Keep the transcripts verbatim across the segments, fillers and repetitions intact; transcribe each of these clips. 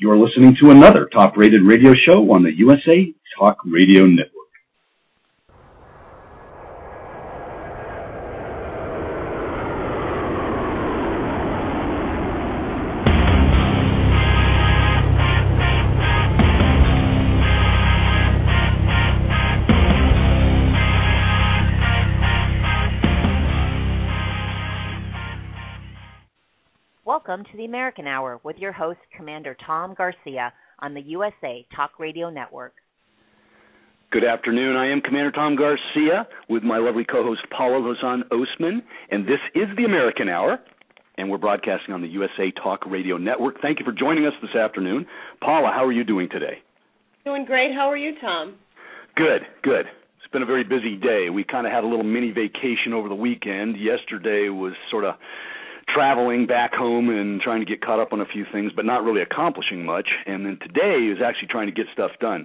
You're listening to another top-rated radio show on the U S A Talk Radio Network. Welcome to the American Hour with your host, Commander Tom Garcia, on the U S A Talk Radio Network. Good afternoon. I am Commander Tom Garcia with my lovely co-host Paula Lozan Osman, and this is the American Hour, and we're broadcasting on the U S A Talk Radio Network. Thank you for joining us this afternoon. Paula, how are you doing today? Doing great. How are you, Tom? Good, good. It's been a very busy day. We kind of had a little mini vacation over the weekend. Yesterday was sort of traveling back home and trying to get caught up on a few things, but not really accomplishing much. And then today is actually trying to get stuff done.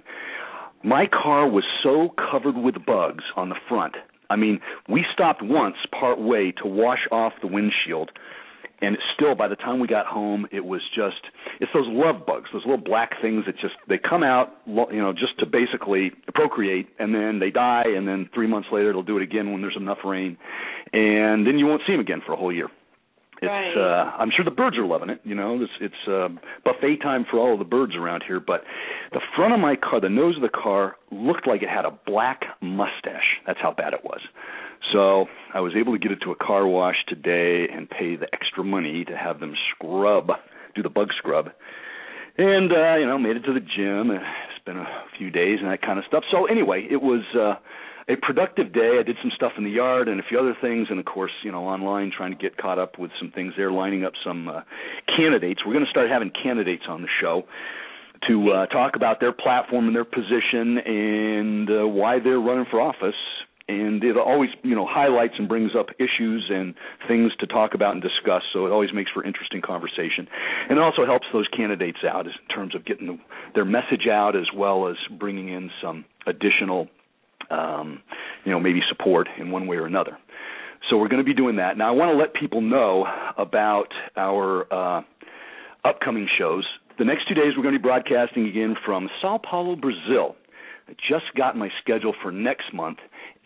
My car was so covered with bugs on the front. I mean, we stopped once part way to wash off the windshield, and it still, by the time we got home, it was just, it's those love bugs, those little black things that just, they come out, you know, just to basically procreate, and then they die, and then three months later they'll do it again when there's enough rain, and then you won't see them again for a whole year. It's, right. uh, I'm sure the birds are loving it. You know, it's, it's uh, buffet time for all of the birds around here. But the front of my car, the nose of the car, looked like it had a black mustache. That's how bad it was. So I was able to get it to a car wash today and pay the extra money to have them scrub, do the bug scrub. And, uh, you know, made it to the gym. It's been a few days and that kind of stuff. So anyway, it was uh, a productive day. I did some stuff in the yard and a few other things, and of course, you know, online trying to get caught up with some things there, lining up some uh, candidates. We're going to start having candidates on the show to uh, talk about their platform and their position and uh, why they're running for office. And it always, you know, highlights and brings up issues and things to talk about and discuss, so it always makes for interesting conversation. And it also helps those candidates out in terms of getting the, their message out, as well as bringing in some additional Um, you know, maybe support in one way or another. So we're going to be doing that. Now, I want to let people know about our uh, upcoming shows. The next two days, we're going to be broadcasting again from Sao Paulo, Brazil. I just got my schedule for next month,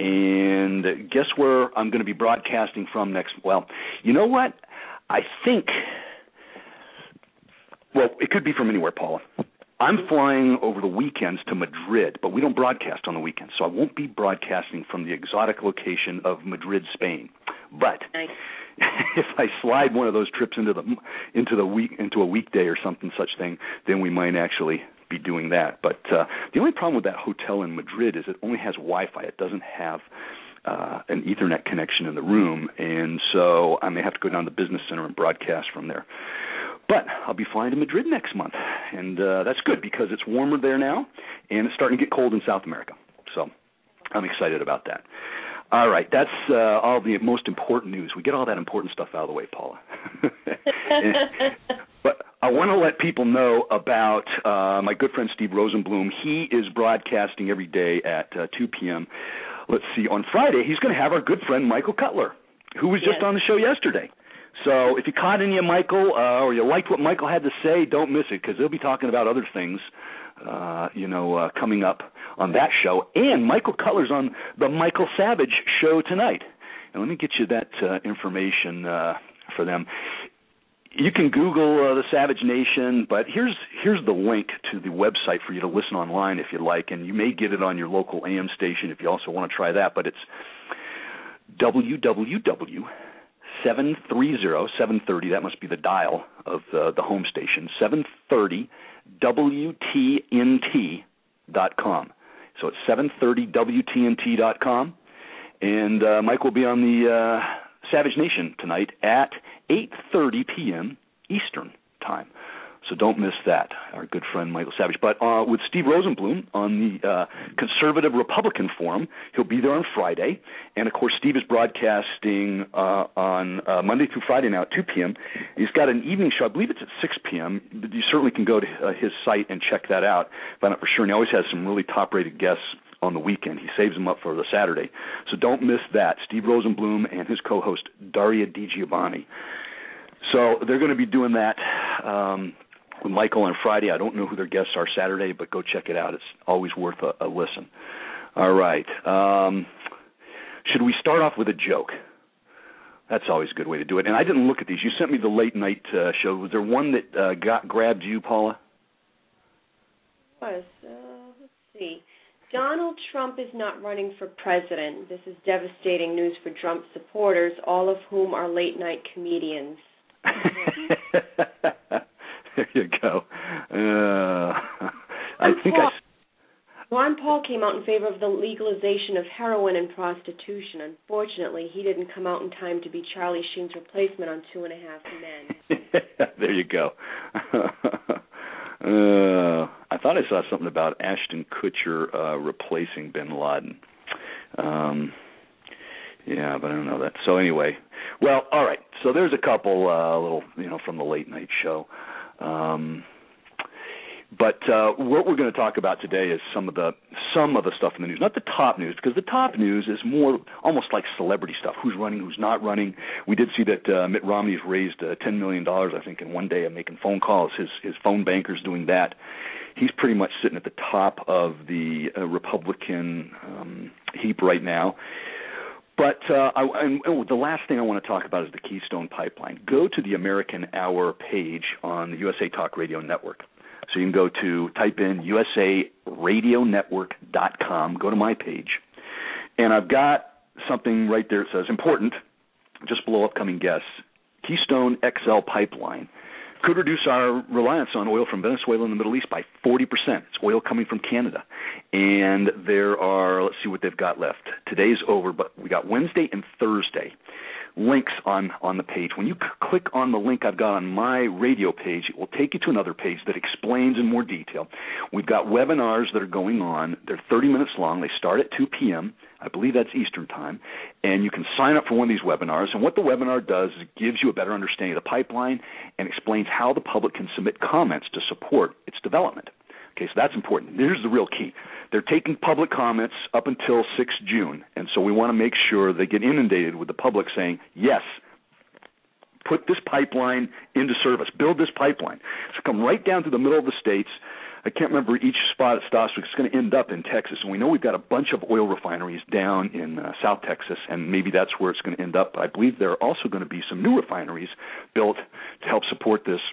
and guess where I'm going to be broadcasting from next? Well, you know what? I think, well, it could be from anywhere, Paula. I'm flying over the weekends to Madrid, but we don't broadcast on the weekends, so I won't be broadcasting from the exotic location of Madrid, Spain. But nice. If I slide one of those trips into the into the week into a weekday or something such thing, then we might actually be doing that. But uh, the only problem with that hotel in Madrid is it only has Wi-Fi. It doesn't have uh, an Ethernet connection in the room, and so I may have to go down to the business center and broadcast from there. But I'll be flying to Madrid next month, and uh, that's good because it's warmer there now, and it's starting to get cold in South America. So I'm excited about that. All right, that's uh, all the most important news. We get all that important stuff out of the way, Paula. and, but I want to let people know about uh, my good friend Steve Rosenblum. He is broadcasting every day at uh, two p.m. Let's see, on Friday, he's going to have our good friend Michael Cutler, who was just yes. on the show yesterday. So if you caught any of Michael uh, or you liked what Michael had to say, don't miss it because they'll be talking about other things, uh, you know, uh, coming up on that show. And Michael Cutler's on the Michael Savage show tonight. And let me get you that uh, information uh, for them. You can Google uh, the Savage Nation, but here's here's the link to the website for you to listen online if you like, and you may get it on your local A M station if you also want to try that. But it's w w w seven thirty, seven thirty, that must be the dial of the, the home station, seven thirty W T N T dot com. So it's seven thirty W T N T dot com. And uh, Mike will be on the uh, Savage Nation tonight at eight thirty p.m. Eastern Time. So don't miss that, our good friend Michael Savage. But uh, with Steve Rosenblum on the uh, Conservative Republican Forum, he'll be there on Friday. And, of course, Steve is broadcasting uh, on uh, Monday through Friday now at two p.m. He's got an evening show. I believe it's at six p.m. But you certainly can go to uh, his site and check that out, find out for sure. And he always has some really top-rated guests on the weekend. He saves them up for the Saturday. So don't miss that. Steve Rosenblum and his co-host, Daria DiGiovanni. So they're going to be doing that. Um, with Michael on Friday. I don't know who their guests are Saturday, but go check it out. It's always worth a, a listen. All right. Um, should we start off with a joke? That's always a good way to do it. And I didn't look at these. You sent me the late night uh, show. Was there one that uh, got grabbed you, Paula? Was. Uh, let's see. Donald Trump is not running for president. This is devastating news for Trump supporters, all of whom are late-night comedians. There you go. Uh, I think Paul, I... Ron Paul came out in favor of the legalization of heroin and prostitution. Unfortunately, he didn't come out in time to be Charlie Sheen's replacement on Two and a Half Men. There you go. Uh, I thought I saw something about Ashton Kutcher uh, replacing Bin Laden. Um, yeah, but I don't know that. So anyway, well, all right. So there's a couple uh, little, you know, from the late night show. Um, but uh, what we're going to talk about today is some of the some of the stuff in the news, not the top news, because the top news is more almost like celebrity stuff. Who's running, who's not running. We did see that uh, Mitt Romney's raised uh, ten million dollars, I think, in one day of making phone calls. His his phone banker's doing that. He's pretty much sitting at the top of the uh, Republican um, heap right now. But uh, I, and, oh, the last thing I want to talk about is the Keystone Pipeline. Go to the American Hour page on the U S A Talk Radio Network. So you can go to, type in U S A radio network dot com, go to my page, and I've got something right there that says, important, just below upcoming guests, Keystone X L Pipeline could reduce our reliance on oil from Venezuela and the Middle East by forty percent. It's oil coming from Canada. And there are, let's see what they've got left. Today's over, but we got Wednesday and Thursday links on, on the page. When you c- click on the link I've got on my radio page, it will take you to another page that explains in more detail. We've got webinars that are going on. They're thirty minutes long. They start at two p.m. I believe that's Eastern time. And you can sign up for one of these webinars. And what the webinar does is it gives you a better understanding of the pipeline and explains how the public can submit comments to support its development. Okay, so that's important. Here's the real key. They're taking public comments up until the sixth of June, and so we want to make sure they get inundated with the public saying, yes, put this pipeline into service, build this pipeline. So come right down to the middle of the states. I can't remember each spot it stops, but it's going to end up in Texas. And we know we've got a bunch of oil refineries down in uh, South Texas, and maybe that's where it's going to end up. But I believe there are also going to be some new refineries built to help support this.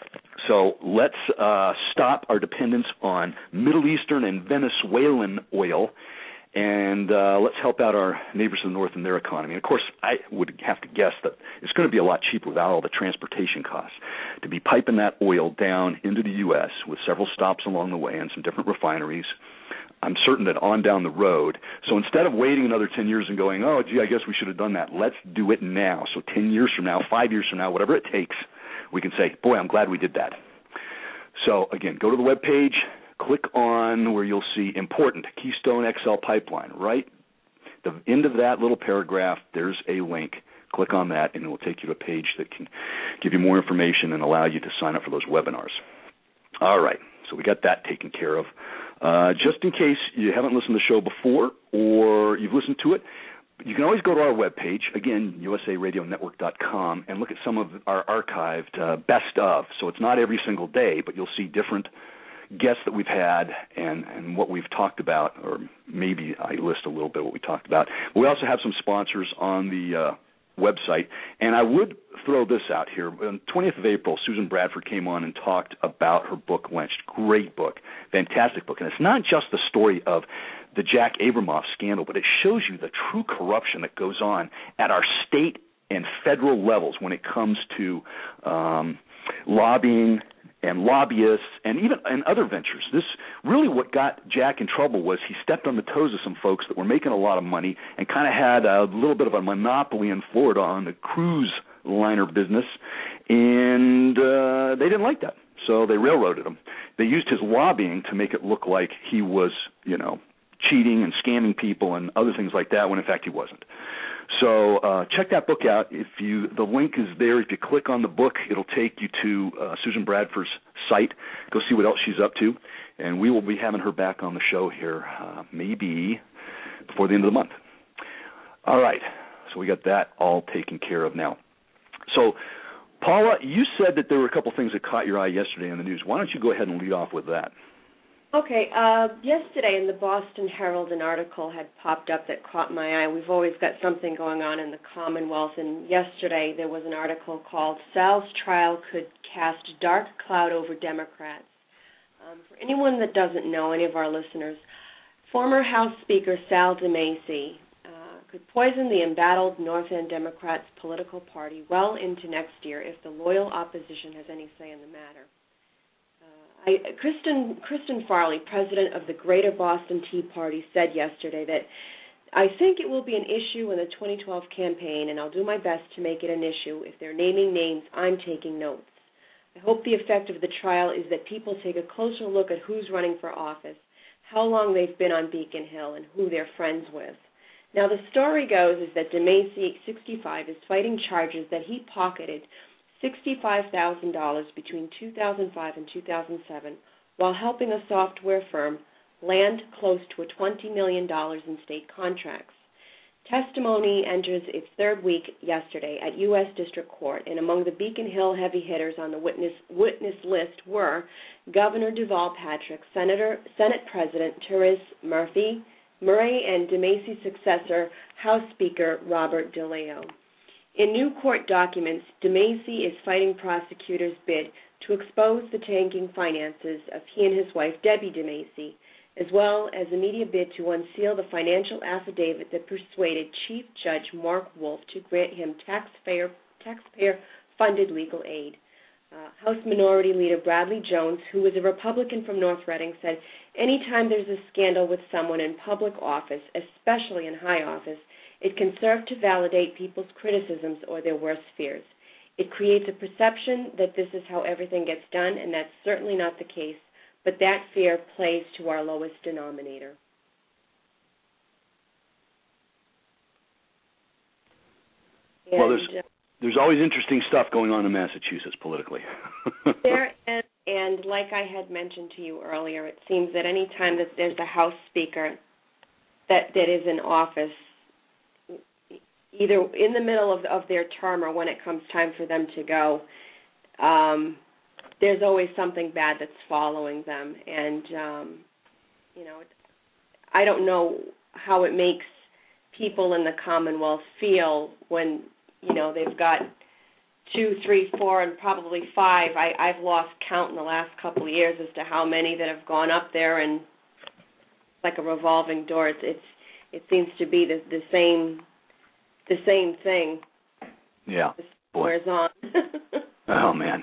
So let's uh, stop our dependence on Middle Eastern and Venezuelan oil, and uh, let's help out our neighbors to the north in their economy. And, of course, I would have to guess that it's going to be a lot cheaper without all the transportation costs to be piping that oil down into the U S with several stops along the way and some different refineries. I'm certain that on down the road, so instead of waiting another ten years and going, oh, gee, I guess we should have done that, let's do it now. So ten years from now, five years from now, whatever it takes, we can say, boy, I'm glad we did that. So, again, go to the web page, click on where you'll see important, Keystone X L Pipeline. Right at the end of that little paragraph, there's a link. Click on that, and it will take you to a page that can give you more information and allow you to sign up for those webinars. All right, so we got that taken care of. Uh, just in case you haven't listened to the show before or you've listened to it, you can always go to our webpage, again, U S A radio network dot com, and look at some of our archived uh, best of. So it's not every single day, but you'll see different guests that we've had and, and what we've talked about, or maybe I list a little bit of what we talked about. We also have some sponsors on the uh, website, and I would throw this out here. On the twentieth of April, Susan Bradford came on and talked about her book, Lynched. Great book, fantastic book. And it's not just the story of the Jack Abramoff scandal, but it shows you the true corruption that goes on at our state and federal levels when it comes to um, lobbying and lobbyists and even and other ventures. This really what got Jack in trouble was he stepped on the toes of some folks that were making a lot of money and kind of had a little bit of a monopoly in Florida on the cruise liner business, and uh, they didn't like that, so they railroaded him. They used his lobbying to make it look like he was, you know, cheating and scamming people and other things like that, when in fact he wasn't. So uh, check that book out. If you, the link is there. If you click on the book, it'll take you to uh, Susan Bradford's site. Go see what else she's up to, and we will be having her back on the show here uh, maybe before the end of the month. All right, so we got that all taken care of now. So Paula, you said that there were a couple things that caught your eye yesterday in the news. Why don't you go ahead and lead off with that? Okay. Uh, yesterday in the Boston Herald, an article had popped up that caught my eye. We've always got something going on in the Commonwealth, and yesterday there was an article called Sal's Trial Could Cast Dark Cloud Over Democrats. Um, for anyone that doesn't know, any of our listeners, former House Speaker Sal DeMacy uh, could poison the embattled North End Democrats' political party well into next year if the loyal opposition has any say in the matter. Uh, I, Kristen, Kristen Farley, president of the Greater Boston Tea Party, said yesterday that, I think it will be an issue in the twenty twelve campaign, and I'll do my best to make it an issue. If they're naming names, I'm taking notes. I hope the effect of the trial is that people take a closer look at who's running for office, how long they've been on Beacon Hill, and who they're friends with. Now, the story goes is that DeMacy, sixty-five, is fighting charges that he pocketed sixty-five thousand dollars between two thousand five and two thousand seven while helping a software firm land close to twenty million dollars in state contracts. Testimony enters its third week yesterday at U S District Court, and among the Beacon Hill heavy hitters on the witness witness list were Governor Deval Patrick, Senator Senate President Therese Murphy, Murray, and DeMacy's successor, House Speaker Robert DeLeo. In new court documents, DeMacy is fighting prosecutors' bid to expose the tanking finances of he and his wife, Debbie DeMacy, as well as a media bid to unseal the financial affidavit that persuaded Chief Judge Mark Wolf to grant him taxpayer, taxpayer-funded legal aid. Uh, House Minority Leader Bradley Jones, who is a Republican from North Reading, said, anytime there's a scandal with someone in public office, especially in high office, it can serve to validate people's criticisms or their worst fears. It creates a perception that this is how everything gets done, and that's certainly not the case. But that fear plays to our lowest denominator. And, well, there's there's always interesting stuff going on in Massachusetts politically. there and, and like I had mentioned to you earlier, it seems that any time that there's a House Speaker that, that is in office, either in the middle of, of their term or when it comes time for them to go, um, there's always something bad that's following them. And, um, you know, I don't know how it makes people in the Commonwealth feel when, you know, they've got two, three, four, and probably five. I, I've lost count in the last couple of years as to how many that have gone up there, and like a revolving door. It's, it's it seems to be the, the same the same thing. Yeah. It wears on. Oh, man.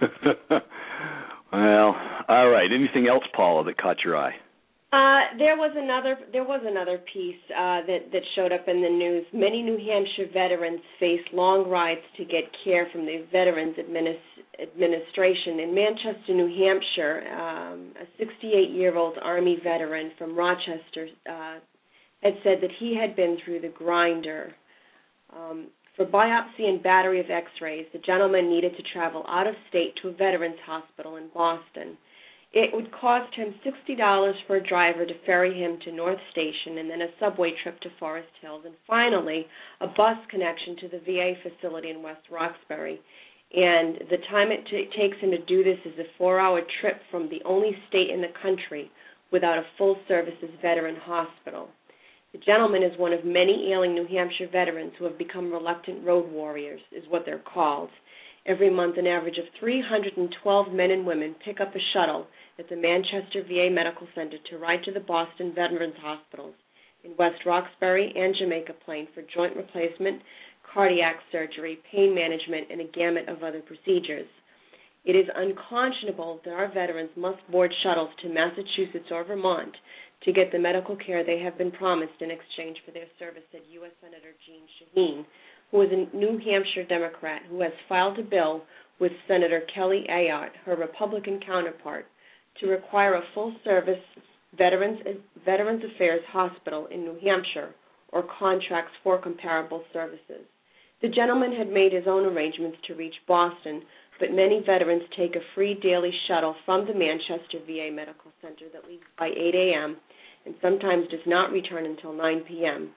Well, all right. Anything else, Paula, that caught your eye? Uh, there was another. There was another piece uh, that that showed up in the news. Many New Hampshire veterans face long rides to get care from the Veterans Administ- Administration. In Manchester, New Hampshire, um, a sixty-eight-year-old Army veteran from Rochester uh, had said that he had been through the grinder. Um, For biopsy and battery of x-rays, the gentleman needed to travel out of state to a veterans hospital in Boston. It would cost him sixty dollars for a driver to ferry him to North Station, and then a subway trip to Forest Hills, and finally a bus connection to the V A facility in West Roxbury. And the time it t- takes him to do this is a four-hour trip from the only state in the country without a full-services veteran hospital. The gentleman is one of many ailing New Hampshire veterans who have become reluctant road warriors, is what they're called. Every month, an average of three hundred twelve men and women pick up a shuttle at the Manchester V A Medical Center to ride to the Boston Veterans Hospitals in West Roxbury and Jamaica Plain for joint replacement, cardiac surgery, pain management, and a gamut of other procedures. It is unconscionable that our veterans must board shuttles to Massachusetts or Vermont to get the medical care they have been promised in exchange for their service, said U S Senator Jeanne Shaheen, who is a New Hampshire Democrat who has filed a bill with Senator Kelly Ayotte, her Republican counterpart, to require a full-service Veterans, Veterans Affairs hospital in New Hampshire or contracts for comparable services. The gentleman had made his own arrangements to reach Boston, but many veterans take a free daily shuttle from the Manchester V A Medical Center that leaves by eight a.m. and sometimes does not return until nine p.m.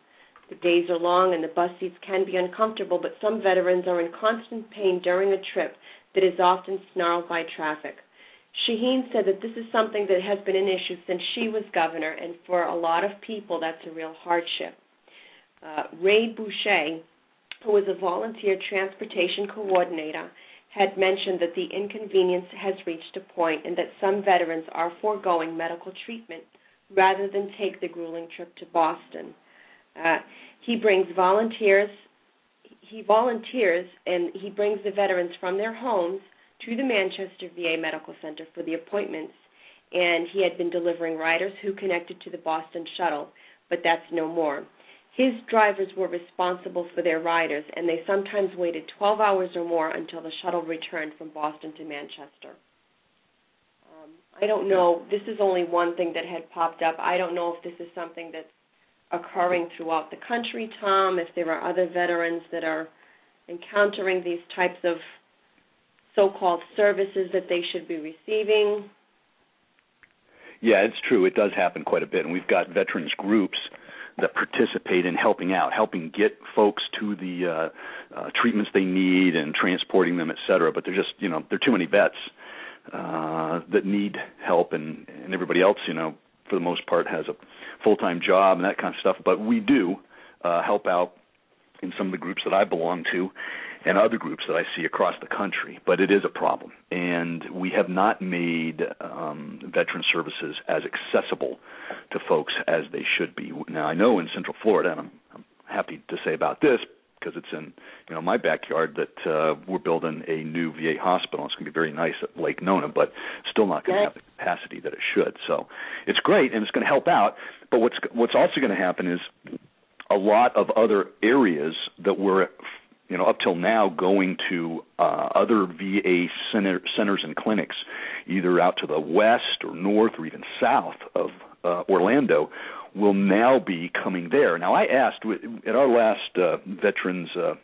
The days are long and the bus seats can be uncomfortable, but some veterans are in constant pain during a trip that is often snarled by traffic. Shaheen said that this is something that has been an issue since she was governor, and for a lot of people that's a real hardship. Uh, Ray Boucher, who was a volunteer transportation coordinator, had mentioned that the inconvenience has reached a point and that some veterans are foregoing medical treatment rather than take the grueling trip to Boston. Uh, he brings volunteers, he volunteers and he brings the veterans from their homes to the Manchester V A Medical Center for the appointments, and he had been delivering riders who connected to the Boston shuttle, but that's no more. His drivers were responsible for their riders, and they sometimes waited twelve hours or more until the shuttle returned from Boston to Manchester. Um, I don't know. This is only one thing that had popped up. I don't know if this is something that's occurring throughout the country, Tom, if there are other veterans that are encountering these types of so-called services that they should be receiving. Yeah, it's true. It does happen quite a bit, and we've got veterans groups that participate in helping out, helping get folks to the uh, uh, treatments they need and transporting them, et cetera. But they're just, you know, there are too many vets uh, that need help, and, and everybody else, you know, for the most part has a full-time job and that kind of stuff. But we do uh, help out in some of the groups that I belong to and other groups that I see across the country. But it is a problem, and we have not made um, veteran services as accessible to folks as they should be. Now, I know in Central Florida, and I'm, I'm happy to say about this because it's in you know my backyard, that uh, we're building a new V A hospital. It's going to be very nice at Lake Nona, but still not going to have the capacity that it should. So it's great, and it's going to help out. But what's what's also going to happen is a lot of other areas that were, you know, up till now going to uh, other V A center, centers and clinics, either out to the west or north or even south of uh, Orlando, will now be coming there. Now, I asked at our last uh, Veterans uh,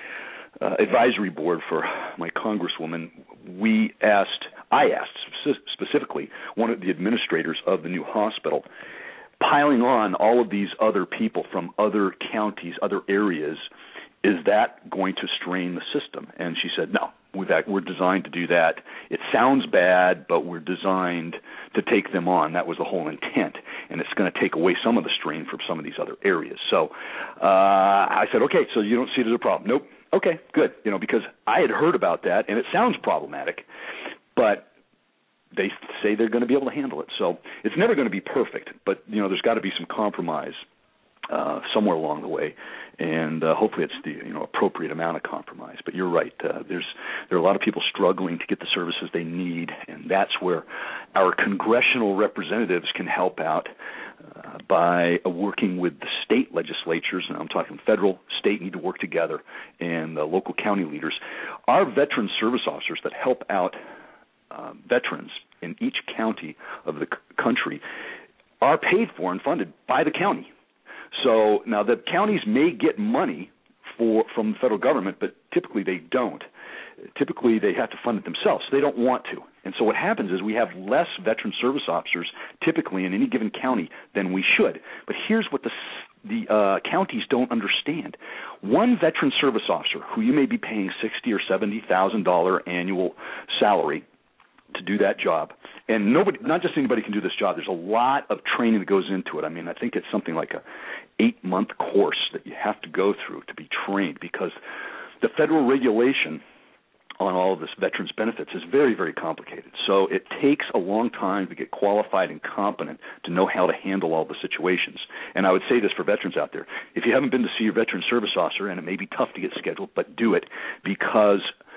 uh, Advisory Board for my Congresswoman, we asked, I asked specifically one of the administrators of the new hospital, piling on all of these other people from other counties, other areas, is that going to strain the system? And she said, no, we've, we're designed to do that. It sounds bad, but we're designed to take them on. That was the whole intent, and it's going to take away some of the strain from some of these other areas. So uh, I said, okay, so you don't see it as a problem? Nope. Okay, good. You know, because I had heard about that, and it sounds problematic, but they say they're going to be able to handle it. So it's never going to be perfect, but, you know, there's got to be some compromise uh, somewhere along the way, and uh, hopefully it's the you know appropriate amount of compromise. But you're right. Uh, there's there are a lot of people struggling to get the services they need, and that's where our congressional representatives can help out uh, by uh, working with the state legislatures, and I'm talking federal, state need to work together, and uh, local county leaders. Our veteran service officers that help out uh, veterans in each county of the c- country are paid for and funded by the county. So now the counties may get money for from the federal government, but typically they don't. Typically they have to fund it themselves. So they don't want to. And so what happens is we have less veteran service officers typically in any given county than we should. But here's what the the uh, counties don't understand. One veteran service officer who you may be paying sixty thousand dollars or seventy thousand dollars annual salary to do that job. And nobody, not just anybody can do this job. There's a lot of training that goes into it. I mean, I think it's something like a eight-month course that you have to go through to be trained, because the federal regulation on all of this veterans benefits is very, very complicated. So it takes a long time to get qualified and competent to know how to handle all the situations. And I would say this for veterans out there. If you haven't been to see your veteran service officer, and it may be tough to get scheduled, but do it, because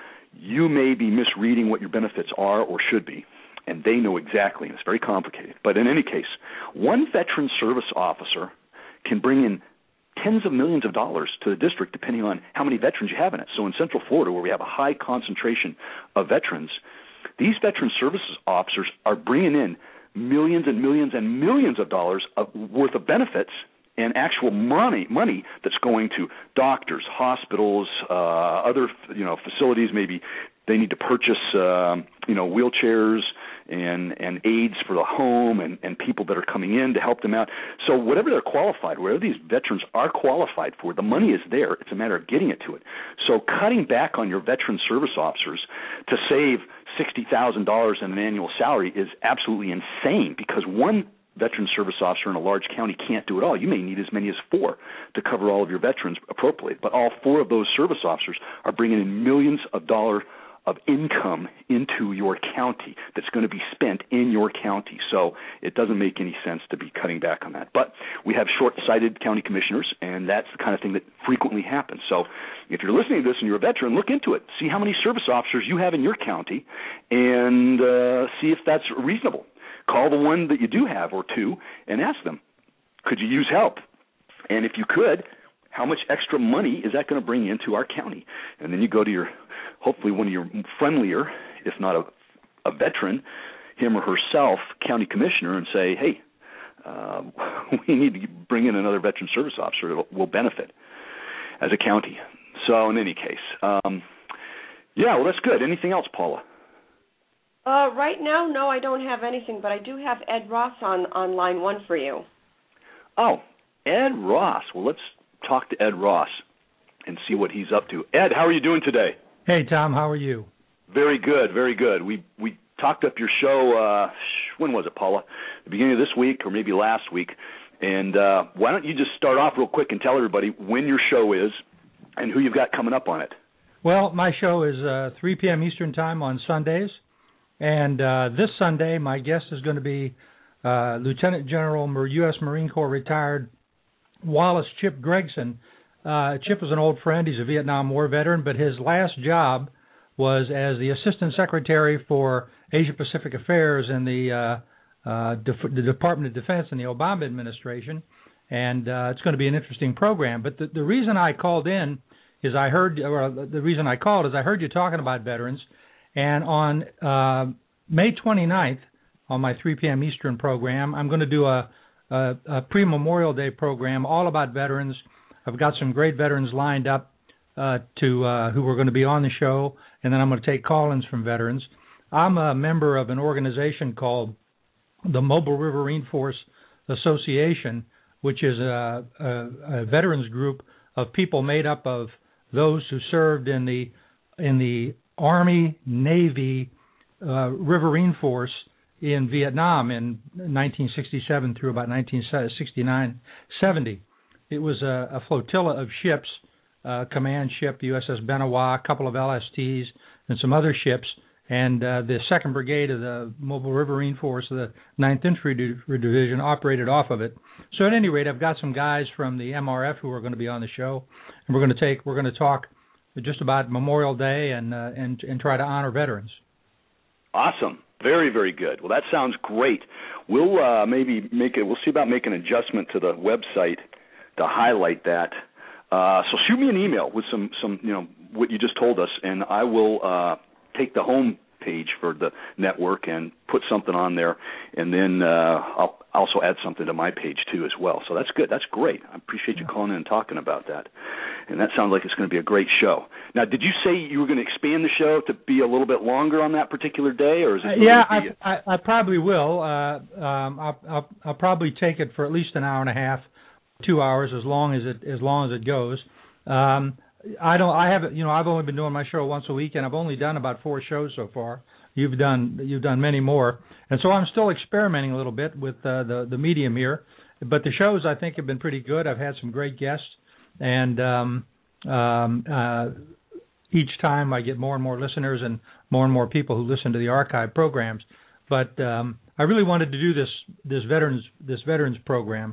you may be misreading what your benefits are or should be, and they know exactly, and it's very complicated. But in any case, one veteran service officer can bring in tens of millions of dollars to the district depending on how many veterans you have in it. So in Central Florida, where we have a high concentration of veterans, these veteran services officers are bringing in millions and millions and millions of dollars of, worth of benefits and actual money money that's going to doctors, hospitals, uh, other you know facilities, maybe they need to purchase, uh, you know, wheelchairs and, and aids for the home and, and people that are coming in to help them out. So whatever they're qualified, whatever these veterans are qualified for, the money is there. It's a matter of getting it to it. So cutting back on your veteran service officers to save sixty thousand dollars in an annual salary is absolutely insane, because one veteran service officer in a large county can't do it all. You may need as many as four to cover all of your veterans appropriately. But all four of those service officers are bringing in millions of dollars of income into your county that's going to be spent in your county. So it doesn't make any sense to be cutting back on that. But we have short-sighted county commissioners, and that's the kind of thing that frequently happens. So if you're listening to this and you're a veteran, look into it. See how many service officers you have in your county and uh, see if that's reasonable. Call the one that you do have or two and ask them, could you use help? And if you could, how much extra money is that going to bring into our county? And then you go to your, hopefully one of your friendlier, if not a, a veteran, him or herself, county commissioner, and say, hey, uh, we need to bring in another veteran service officer that will benefit as a county. So in any case, um, yeah, well, that's good. Anything else, Paula? Uh, right now, no, I don't have anything, but I do have Ed Ross on, on line one for you. Oh, Ed Ross. Well, let's talk to Ed Ross and see what he's up to. Ed, how are you doing today? Hey, Tom, how are you? Very good, very good. We we talked up your show, uh, when was it, Paula? The beginning of this week or maybe last week. And uh, why don't you just start off real quick and tell everybody when your show is and who you've got coming up on it. Well, my show is uh, three p.m. Eastern Time on Sundays. And uh, this Sunday, my guest is going to be uh, Lieutenant General, U S Marine Corps retired Wallace Chip Gregson. Uh, Chip is an old friend. He's a Vietnam War veteran, but his last job was as the Assistant Secretary for Asia-Pacific Affairs in the, uh, uh, Def- the Department of Defense in the Obama administration. And uh, it's going to be an interesting program. But the, the reason I called in is I heard, or the reason I called is I heard you talking about veterans. And on uh, May twenty-ninth, on my three p.m. Eastern program, I'm going to do a, a, a pre-Memorial Day program all about veterans. I've got some great veterans lined up uh, to uh, who are going to be on the show, and then I'm going to take call-ins from veterans. I'm a member of an organization called the Mobile Riverine Force Association, which is a, a, a veterans group of people made up of those who served in the in the Army, Navy, uh, Riverine Force in Vietnam in nineteen sixty-seven through about nineteen sixty-nine seventy. It was a, a flotilla of ships, uh, command ship, U S S Benoit, a couple of L S Ts, and some other ships. And uh, the second Brigade of the Mobile Riverine Force of the ninth Infantry Division operated off of it. So at any rate, I've got some guys from the M R F who are going to be on the show, and we're going to take we're going to talk just about Memorial Day and uh, and and try to honor veterans. Awesome, very very good. Well, that sounds great. We'll uh, maybe make it. We'll see about making an adjustment to the website to highlight that. Uh, so shoot me an email with some some you know what you just told us, and I will uh, take the home page for the network and put something on there, and then uh, I'll also add something to my page too as well. So that's good. That's great. I appreciate you calling in and talking about that. And that sounds like it's going to be a great show. Now, did you say you were going to expand the show to be a little bit longer on that particular day, or is it? Uh, yeah, I, I, I probably will. Uh, um, I'll, I'll, I'll probably take it for at least an hour and a half, two hours, as long as it as long as it goes. Um, I don't. I haven't. You know, I've only been doing my show once a week, and I've only done about four shows so far. You've done you've done many more, and so I'm still experimenting a little bit with uh, the the medium here. But the shows I think have been pretty good. I've had some great guests, and um, um, uh, each time I get more and more listeners and more and more people who listen to the archive programs. But um, I really wanted to do this this veterans this veterans program.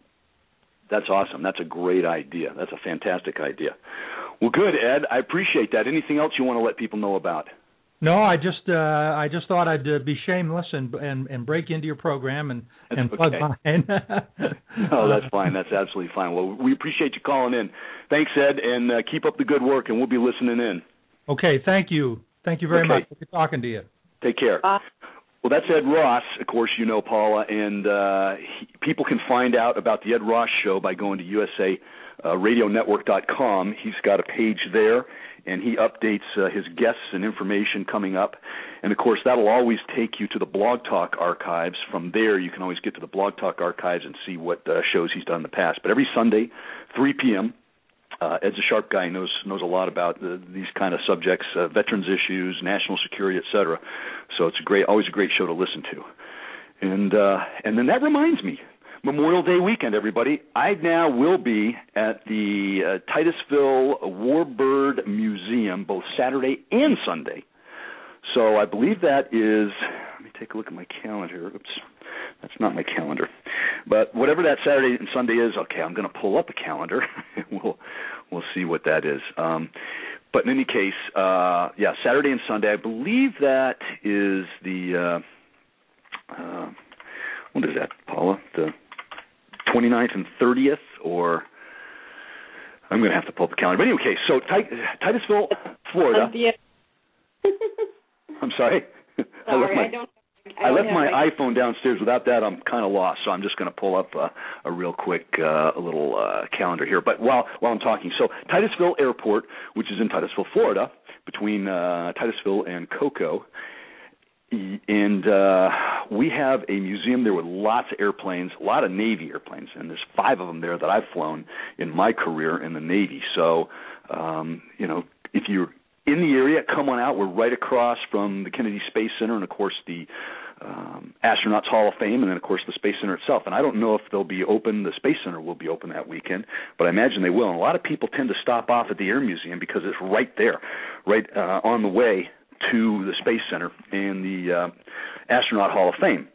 That's awesome. That's a great idea. That's a fantastic idea. Well, good, Ed. I appreciate that. Anything else you want to let people know about? No, I just uh, I just thought I'd uh, be shameless and, and and break into your program and, and plug okay. mine. Oh, that's fine. That's absolutely fine. Well, we appreciate you calling in. Thanks, Ed, and uh, keep up the good work, and we'll be listening in. Okay, thank you. Thank you very okay. much. Good talking to you. Take care. Bye. Well, that's Ed Ross. Of course, you know Paula, and uh, he, people can find out about the Ed Ross Show by going to U S A radio network dot com. He's got a page there, and he updates uh, his guests and information coming up. And, of course, that'll always take you to the Blog Talk archives. From there, you can always get to the Blog Talk archives and see what uh, shows he's done in the past. But every Sunday, three p.m., Uh, Ed's a sharp guy, knows knows a lot about the, these kind of subjects, uh, veterans issues, national security, et cetera. So it's a great, always a great show to listen to. And uh, and then that reminds me, Memorial Day weekend, everybody. I now will be at the uh, Titusville Warbird Museum both Saturday and Sunday. So I believe that is. Let me take a look at my calendar. Oops. That's not my calendar. But whatever that Saturday and Sunday is, okay, I'm going to pull up a calendar. we'll we'll see what that is. Um, but in any case, uh, yeah, Saturday and Sunday, I believe that is the, uh, uh, what is that, Paula? The twenty-ninth and thirtieth, or I'm going to have to pull up the calendar. But anyway, so Tit- Titusville, Florida. I'm sorry? Sorry, I, left my, I don't I, I left my, my iPhone downstairs. Without that, I'm kind of lost, so I'm just going to pull up uh, a real quick uh, little uh, calendar here. But while while I'm talking, so Titusville Airport, which is in Titusville, Florida, between uh, Titusville and Cocoa, and uh, we have a museum there with lots of airplanes, a lot of Navy airplanes, and there's five of them there that I've flown in my career in the Navy. So, um, you know, if you're in the area, come on out. We're right across from the Kennedy Space Center and, of course, the um, Astronauts Hall of Fame, and then, of course, the Space Center itself. And I don't know if they'll be open. The Space Center will be open that weekend, but I imagine they will. And a lot of people tend to stop off at the Air Museum because it's right there, right uh, on the way to the Space Center and the uh, Astronaut Hall of Fame.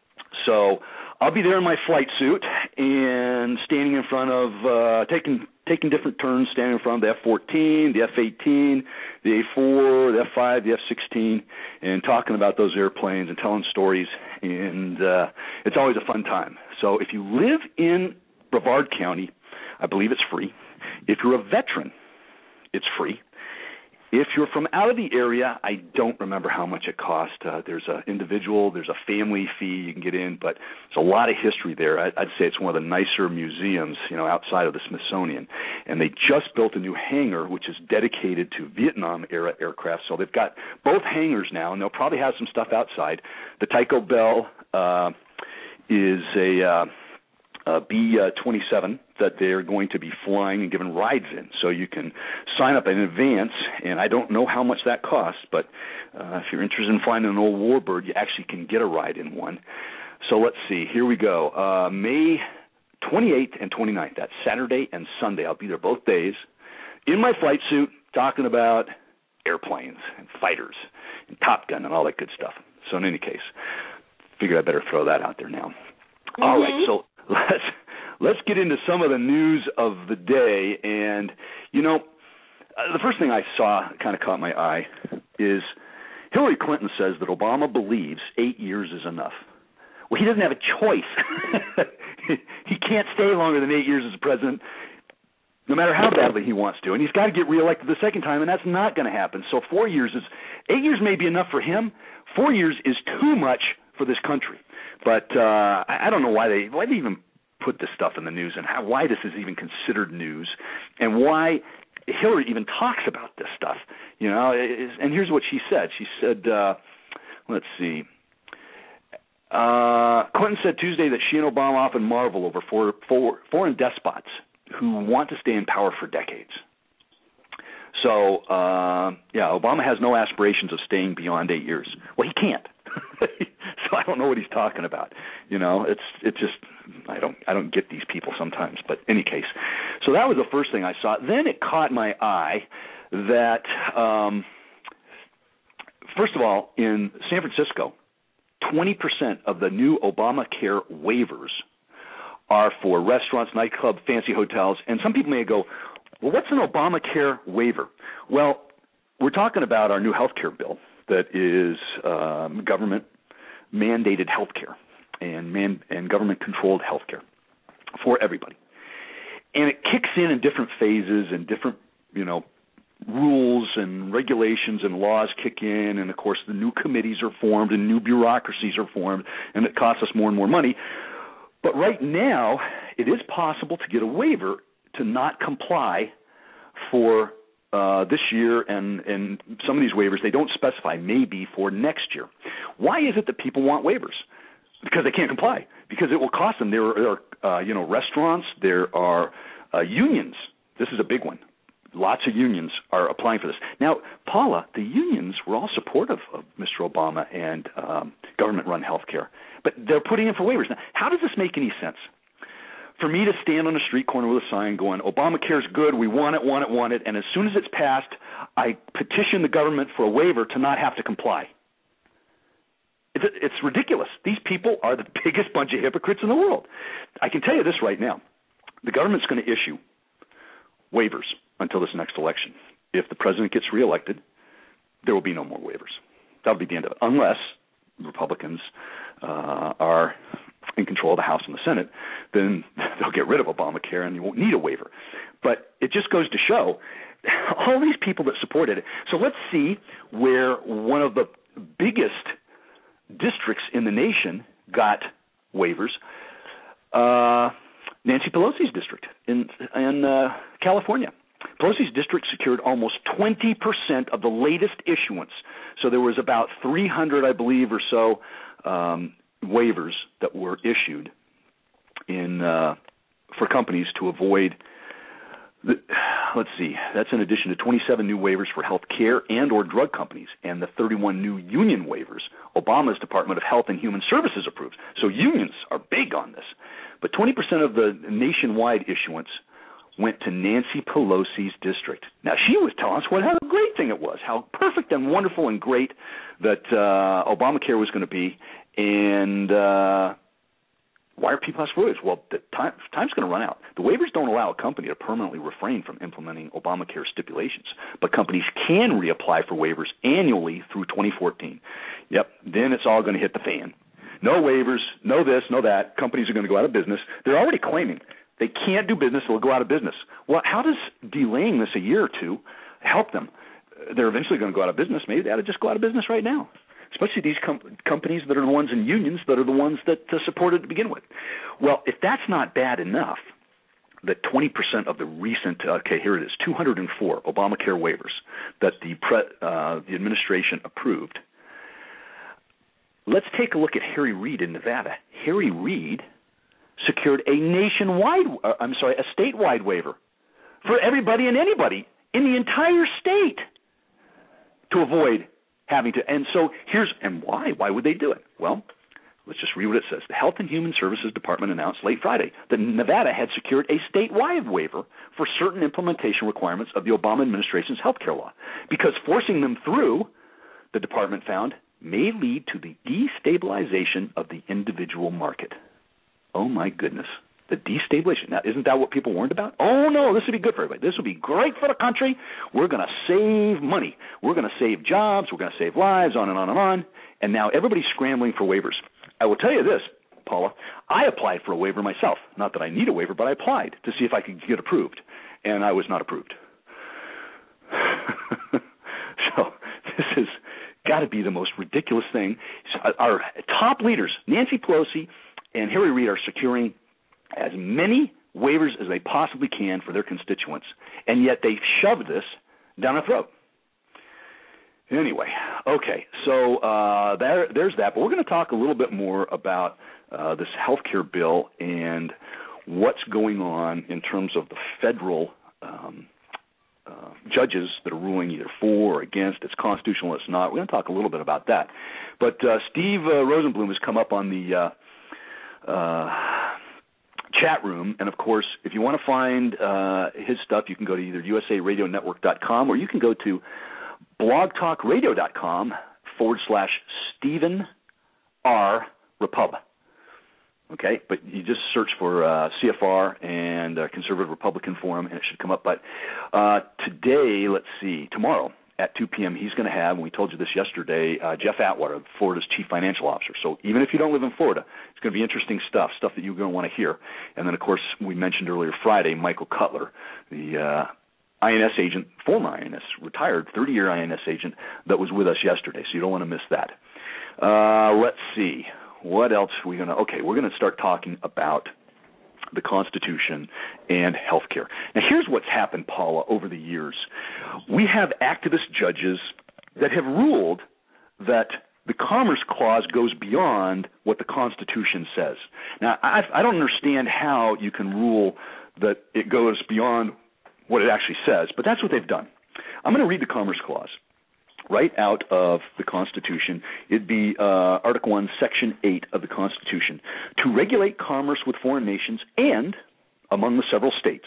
So I'll be there in my flight suit and standing in front of, uh, taking taking different turns, standing in front of the F fourteen, the F eighteen, the A four, the F five, the F sixteen, and talking about those airplanes and telling stories. And uh, it's always a fun time. So if you live in Brevard County, I believe it's free. If you're a veteran, it's free. If you're from out of the area, I don't remember how much it costs. Uh, there's an individual, there's a family fee you can get in, but there's a lot of history there. I, I'd say it's one of the nicer museums, you know, outside of the Smithsonian. And they just built a new hangar, which is dedicated to Vietnam-era aircraft. So they've got both hangars now, and they'll probably have some stuff outside. The Tycho Bell uh, is a... Uh, Uh, B twenty-seven that they're going to be flying and giving rides in. So you can sign up in advance, and I don't know how much that costs, but uh, if you're interested in flying an old Warbird, you actually can get a ride in one. So let's see. Here we go. Uh, May twenty-eighth and twenty-ninth. That's Saturday and Sunday. I'll be there both days in my flight suit talking about airplanes and fighters and Top Gun and all that good stuff. So in any case, figured I better throw that out there now. Mm-hmm. All right, so Let's let's get into some of the news of the day. And, you know, uh, the first thing I saw kind of caught my eye is Hillary Clinton says that Obama believes eight years is enough. Well, he doesn't have a choice. He can't stay longer than eight years as president, no matter how badly he wants to. And he's got to get reelected the second time, and that's not going to happen. So four years is – eight years may be enough for him. Four years is too much for this country. But uh, I don't know why they why they even put this stuff in the news and how, why this is even considered news and why Hillary even talks about this stuff. You know, and here's what she said. She said, uh, let's see. Uh, Clinton said Tuesday that she and Obama often marvel over for, for, foreign despots who want to stay in power for decades. So, uh, yeah, Obama has no aspirations of staying beyond eight years. Well, he can't. So I don't know what he's talking about. You know, it's it's just I don't I don't get these people sometimes. But in any case, so that was the first thing I saw. Then it caught my eye that um, first of all, in San Francisco, twenty percent of the new Obamacare waivers are for restaurants, nightclubs, fancy hotels. And some people may go, well, what's an Obamacare waiver? Well, we're talking about our new health care bill that is um, government-mandated health care and, man, and government-controlled health care for everybody. And it kicks in in different phases and different, you know, rules and regulations and laws kick in, and, of course, the new committees are formed and new bureaucracies are formed, and it costs us more and more money. But right now, it is possible to get a waiver to not comply for uh, this year, and, and some of these waivers, they don't specify, may be for next year. Why is it that people want waivers? Because they can't comply, because it will cost them. There are, uh, you know, restaurants, there are uh, unions. This is a big one. Lots of unions are applying for this. Now, Paula, the unions were all supportive of Mister Obama and um, government-run health care, but they're putting in for waivers. Now, how does this make any sense? For me to stand on a street corner with a sign going, Obamacare's good, we want it, want it, want it, and as soon as it's passed, I petition the government for a waiver to not have to comply. It's, it's ridiculous. These people are the biggest bunch of hypocrites in the world. I can tell you this right now. The government's going to issue waivers until this next election. If the president gets reelected, there will be no more waivers. That'll be the end of it, unless Republicans uh, are in control of the House and the Senate. Then they'll get rid of Obamacare and you won't need a waiver. But it just goes to show all these people that supported it. So let's see where one of the biggest districts in the nation got waivers. Uh, Nancy Pelosi's district in, in uh, California. Pelosi's district secured almost twenty percent of the latest issuance. So there was about three hundred, I believe, or so um, waivers that were issued in uh, for companies to avoid the, let's see, that's in addition to twenty-seven new waivers for health care and or drug companies and the thirty-one new union waivers Obama's Department of Health and Human Services approved. So unions are big on this. But twenty percent of the nationwide issuance went to Nancy Pelosi's district. Now, she was telling us what how great thing it was, how perfect and wonderful and great that uh, Obamacare was going to be, and uh, why are people asking for waivers? Well, the time, time's going to run out. The waivers don't allow a company to permanently refrain from implementing Obamacare stipulations, but companies can reapply for waivers annually through twenty fourteen. Yep, then it's all going to hit the fan. No waivers, no this, no that. Companies are going to go out of business. They're already claiming they can't do business, they'll go out of business. Well, how does delaying this a year or two help them? They're eventually going to go out of business. Maybe they ought to just go out of business right now, especially these com- companies that are the ones in unions that are the ones that uh, support it to begin with. Well, if that's not bad enough, that twenty percent of the recent, okay, here it is, two hundred four Obamacare waivers that the pre- uh, the administration approved. Let's take a look at Harry Reid in Nevada. Harry Reid secured a nationwide, uh, I'm sorry, a statewide waiver for everybody and anybody in the entire state to avoid having to. And so here's, and why? Why would they do it? Well, let's just read what it says. The Health and Human Services Department announced late Friday that Nevada had secured a statewide waiver for certain implementation requirements of the Obama administration's health care law, because forcing them through, the department found, may lead to the destabilization of the individual market. Oh, my goodness. The destabilization. Now, isn't that what people warned about? Oh, no, this would be good for everybody. This would be great for the country. We're going to save money. We're going to save jobs. We're going to save lives, on and on and on. And now everybody's scrambling for waivers. I will tell you this, Paula. I applied for a waiver myself. Not that I need a waiver, but I applied to see if I could get approved. And I was not approved. So this has got to be the most ridiculous thing. Our top leaders, Nancy Pelosi and Harry Reid, are securing as many waivers as they possibly can for their constituents, and yet they've shoved this down our throat. Anyway, okay, so uh, there, there's that. But we're going to talk a little bit more about uh, this health care bill and what's going on in terms of the federal um, uh, judges that are ruling either for or against. It's constitutional, it's not. We're going to talk a little bit about that. But uh, Steve uh, Rosenblum has come up on the uh, Uh, chat room, and of course, if you want to find uh, his stuff, you can go to either U S A Radio Network dot com or you can go to blogtalkradio.com forward slash Stephen R. Repub. Okay, but you just search for uh, C F R and uh, Conservative Republican Forum, and it should come up. But uh, today, let's see, tomorrow, at two p.m., he's going to have, and we told you this yesterday, uh, Jeff Atwater, Florida's Chief Financial Officer. So even if you don't live in Florida, it's going to be interesting stuff, stuff that you're going to want to hear. And then, of course, we mentioned earlier Friday, Michael Cutler, the uh, I N S agent, former I N S, retired thirty-year I N S agent that was with us yesterday. So you don't want to miss that. Uh, let's see. What else are we going to – okay, we're going to start talking about the Constitution and health care. Now, here's what's happened, Paula, over the years. We have activist judges that have ruled that the Commerce Clause goes beyond what the Constitution says. Now, I, I don't understand how you can rule that it goes beyond what it actually says, but that's what they've done. I'm going to read the Commerce Clause right out of the Constitution. It'd be uh, Article one, Section eight of the Constitution, to regulate commerce with foreign nations and among the several states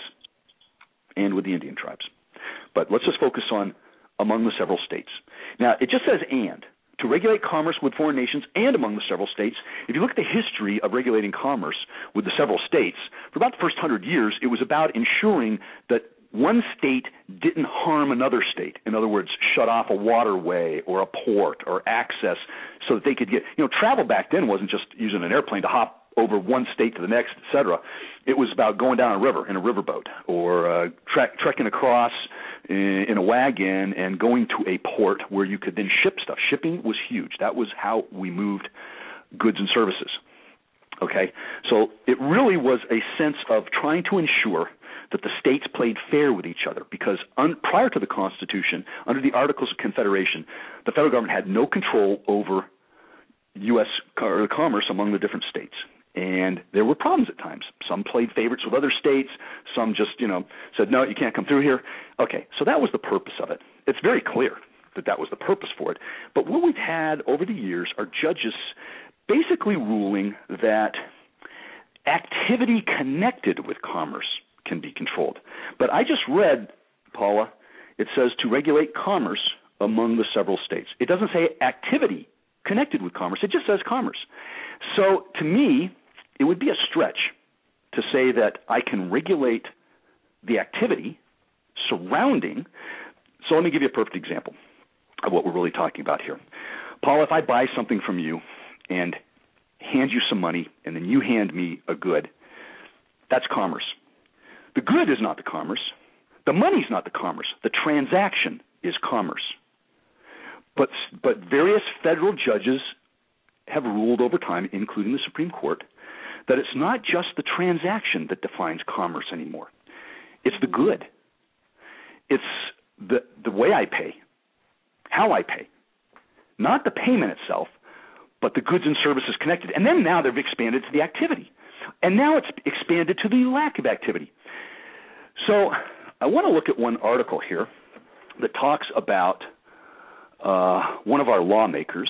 and with the Indian tribes. But let's just focus on among the several states. Now, it just says and, to regulate commerce with foreign nations and among the several states. If you look at the history of regulating commerce with the several states, for about the first hundred years, it was about ensuring that one state didn't harm another state. In other words, shut off a waterway or a port or access so that they could get, you know, travel back then wasn't just using an airplane to hop over one state to the next, et cetera. It was about going down a river in a riverboat or uh, tre- trekking across in, in a wagon and going to a port where you could then ship stuff. Shipping was huge. That was how we moved goods and services. Okay? So it really was a sense of trying to ensure that the states played fair with each other because un- prior to the Constitution, under the Articles of Confederation, the federal government had no control over U S co- commerce among the different states. And there were problems at times. Some played favorites with other states. Some just, you know, said, no, you can't come through here. Okay, so that was the purpose of it. It's very clear that that was the purpose for it. But what we've had over the years are judges basically ruling that activity connected with commerce can be controlled. But I just read, Paula, it says to regulate commerce among the several states. It doesn't say activity connected with commerce. It just says commerce. So to me, it would be a stretch to say that I can regulate the activity surrounding. So let me give you a perfect example of what we're really talking about here. Paul, if I buy something from you and hand you some money and then you hand me a good, that's commerce. The good is not the commerce. The money's not the commerce. The transaction is commerce. But but various federal judges have ruled over time, including the Supreme Court, that it's not just the transaction that defines commerce anymore. It's the good. It's the the way I pay, how I pay, not the payment itself, but the goods and services connected. And then now they've expanded to the activity. And now it's expanded to the lack of activity. So I want to look at one article here that talks about uh, one of our lawmakers.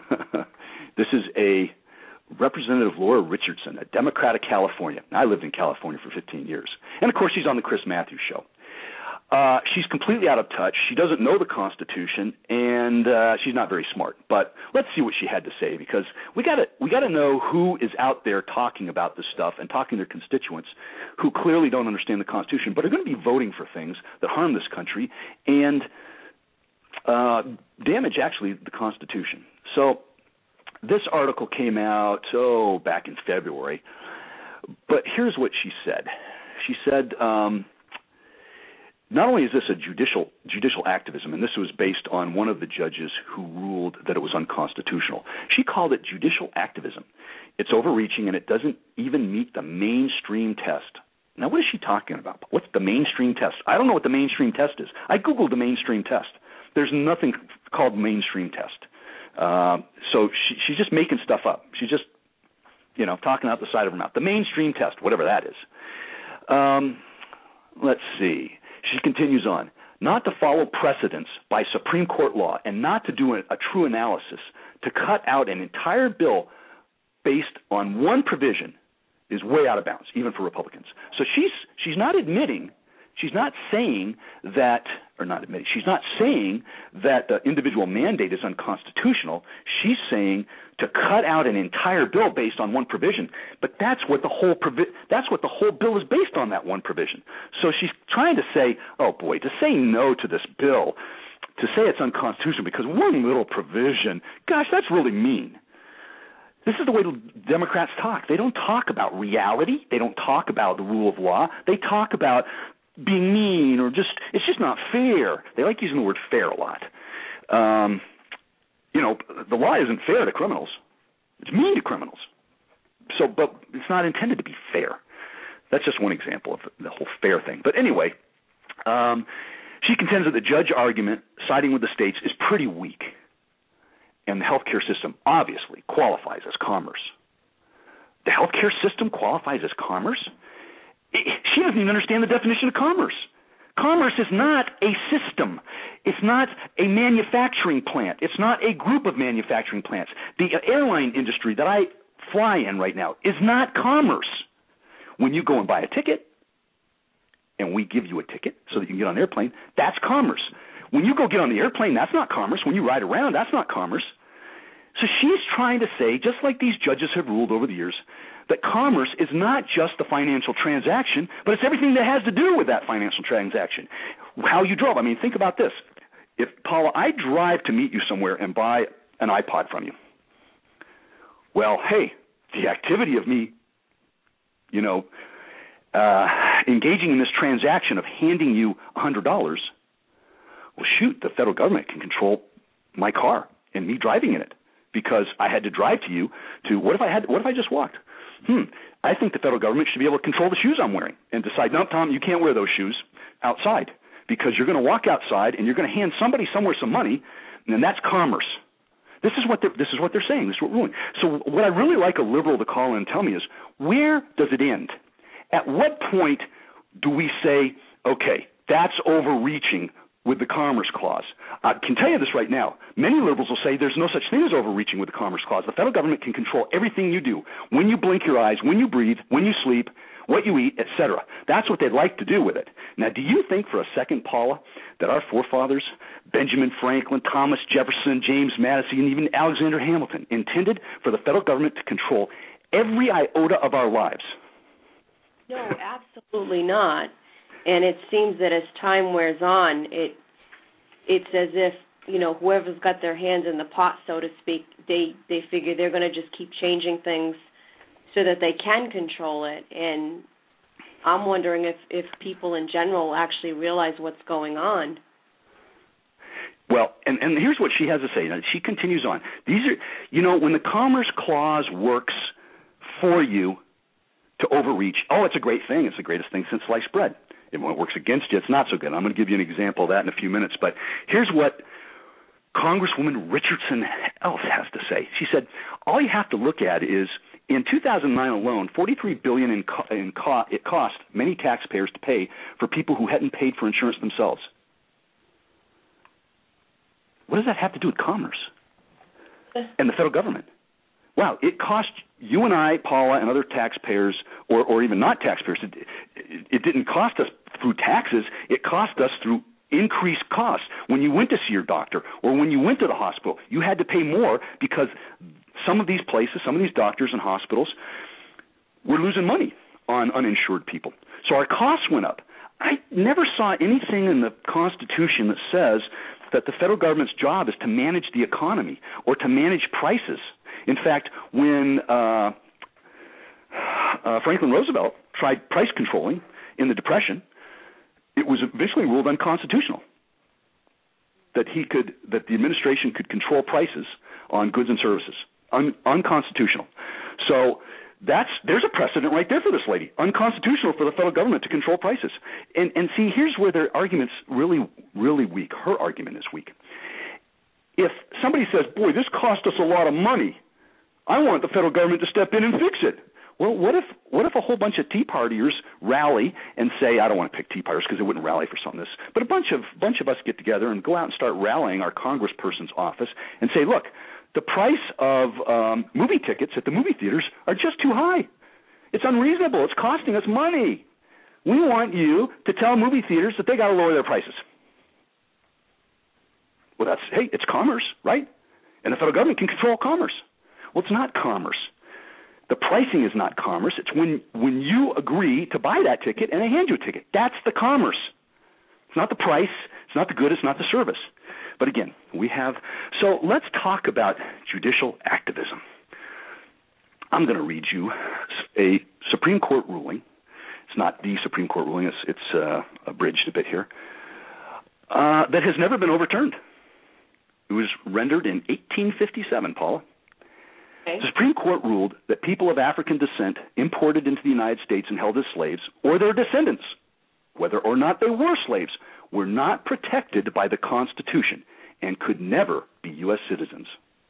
This is a Representative Laura Richardson, a Democrat of California. I lived in California for fifteen years. And, of course, she's on the Chris Matthews Show. Uh, she's completely out of touch. She doesn't know the Constitution, and uh, she's not very smart. But let's see what she had to say, because we got to we got to know who is out there talking about this stuff and talking to their constituents who clearly don't understand the Constitution, but are going to be voting for things that harm this country and uh, damage, actually, the Constitution. So this article came out, oh, back in February. But here's what she said. She said, um, not only is this a judicial judicial activism, and this was based on one of the judges who ruled that it was unconstitutional, she called it judicial activism. It's overreaching, and it doesn't even meet the mainstream test. Now, what is she talking about? What's the mainstream test? I don't know what the mainstream test is. I Googled the mainstream test. There's nothing called mainstream test. Uh, so she, she's just making stuff up. She's just, you know, talking out the side of her mouth. The mainstream test, whatever that is. Um, let's see. She continues on. Not to follow precedents by Supreme Court law and not to do a, a true analysis, to cut out an entire bill based on one provision is way out of bounds, even for Republicans. So she's she's not admitting, she's not saying that, or not admitting, she's not saying that the individual mandate is unconstitutional. She's saying to cut out an entire bill based on one provision. But that's what the whole provi- that's what the whole bill is based on, that one provision. So she's trying to say, oh boy, to say no to this bill, to say it's unconstitutional because one little provision, gosh, that's really mean. This is the way Democrats talk. They don't talk about reality. They don't talk about the rule of law. They talk about being mean or just, it's just not fair. They like using the word fair a lot. Um, you know, the law isn't fair to criminals. It's mean to criminals. So, but it's not intended to be fair. That's just one example of the whole fair thing. But anyway, um, she contends that the judge argument siding with the states is pretty weak, and the healthcare system obviously qualifies as commerce. The healthcare system qualifies as commerce? It, she doesn't even understand the definition of commerce. Commerce is not a system. It's not a manufacturing plant. It's not a group of manufacturing plants. The airline industry that I fly in right now is not commerce. When you go and buy a ticket, and we give you a ticket so that you can get on an airplane, that's commerce. When you go get on the airplane, that's not commerce. When you ride around, that's not commerce. So she's trying to say, just like these judges have ruled over the years, that commerce is not just the financial transaction, but it's everything that has to do with that financial transaction. How you drove. I mean, think about this. If, Paula, I drive to meet you somewhere and buy an iPod from you, well, hey, the activity of me, you know, uh, engaging in this transaction of handing you one hundred dollars, well, shoot, the federal government can control my car and me driving in it because I had to drive to you to, what if I had, what if I just walked? Hmm, I think the federal government should be able to control the shoes I'm wearing and decide, no, Tom, you can't wear those shoes outside because you're going to walk outside and you're going to hand somebody somewhere some money, and that's commerce. This is what they're, this is what they're saying. This is what we're doing. So what I really like a liberal to call in and tell me is, where does it end? At what point do we say, okay, that's overreaching with the Commerce Clause? I can tell you this right now. Many liberals will say there's no such thing as overreaching with the Commerce Clause. The federal government can control everything you do, when you blink your eyes, when you breathe, when you sleep, what you eat, et cetera. That's what they'd like to do with it. Now, do you think for a second, Paula, that our forefathers, Benjamin Franklin, Thomas Jefferson, James Madison, and even Alexander Hamilton, intended for the federal government to control every iota of our lives? No, absolutely not. And it seems that as time wears on, it it's as if, you know, whoever's got their hands in the pot, so to speak, they, they figure they're going to just keep changing things so that they can control it. And I'm wondering if, if people in general actually realize what's going on. Well, and, and here's what she has to say. Now, she continues on. These are, you know, when the Commerce Clause works for you to overreach, oh, it's a great thing. It's the greatest thing since sliced bread. And when it works against you, it's not so good. I'm going to give you an example of that in a few minutes. But here's what Congresswoman Richardson Elf has to say. She said, all you have to look at is, in two thousand nine alone, forty-three billion dollars in, co- in co- it cost many taxpayers to pay for people who hadn't paid for insurance themselves. What does that have to do with commerce and the federal government? Wow, it cost you and I, Paula, and other taxpayers, or, or even not taxpayers, it, it, it didn't cost us through taxes. It cost us through increased costs. When you went to see your doctor or when you went to the hospital, you had to pay more because some of these places, some of these doctors and hospitals were losing money on uninsured people. So our costs went up. I never saw anything in the Constitution that says that the federal government's job is to manage the economy or to manage prices. In fact, when uh, uh, Franklin Roosevelt tried price controlling in the Depression, it was eventually ruled unconstitutional that he could, that the administration could control prices on goods and services. Un, unconstitutional. So that's there's a precedent right there for this lady. Unconstitutional for the federal government to control prices. And and see, here's where their argument's really, really weak. Her argument is weak. If somebody says, boy, this cost us a lot of money, I want the federal government to step in and fix it. Well, what if what if a whole bunch of Tea Partiers rally and say, I don't want to pick Tea Partiers because they wouldn't rally for something like this, but a bunch of bunch of us get together and go out and start rallying our congressperson's office and say, look, the price of um, movie tickets at the movie theaters are just too high. It's unreasonable. It's costing us money. We want you to tell movie theaters that they got to lower their prices. Well, that's, hey, it's commerce, right? And the federal government can control commerce. Well, it's not commerce. The pricing is not commerce. It's when, when you agree to buy that ticket and they hand you a ticket. That's the commerce. It's not the price. It's not the good. It's not the service. But again, we have, so let's talk about judicial activism. I'm going to read you a Supreme Court ruling. It's not the Supreme Court ruling. It's, it's uh, abridged a bit here. Uh, that has never been overturned. It was rendered in eighteen fifty-seven, Paula. Okay. The Supreme Court ruled that people of African descent imported into the United States and held as slaves, or their descendants, whether or not they were slaves, were not protected by the Constitution and could never be U S citizens.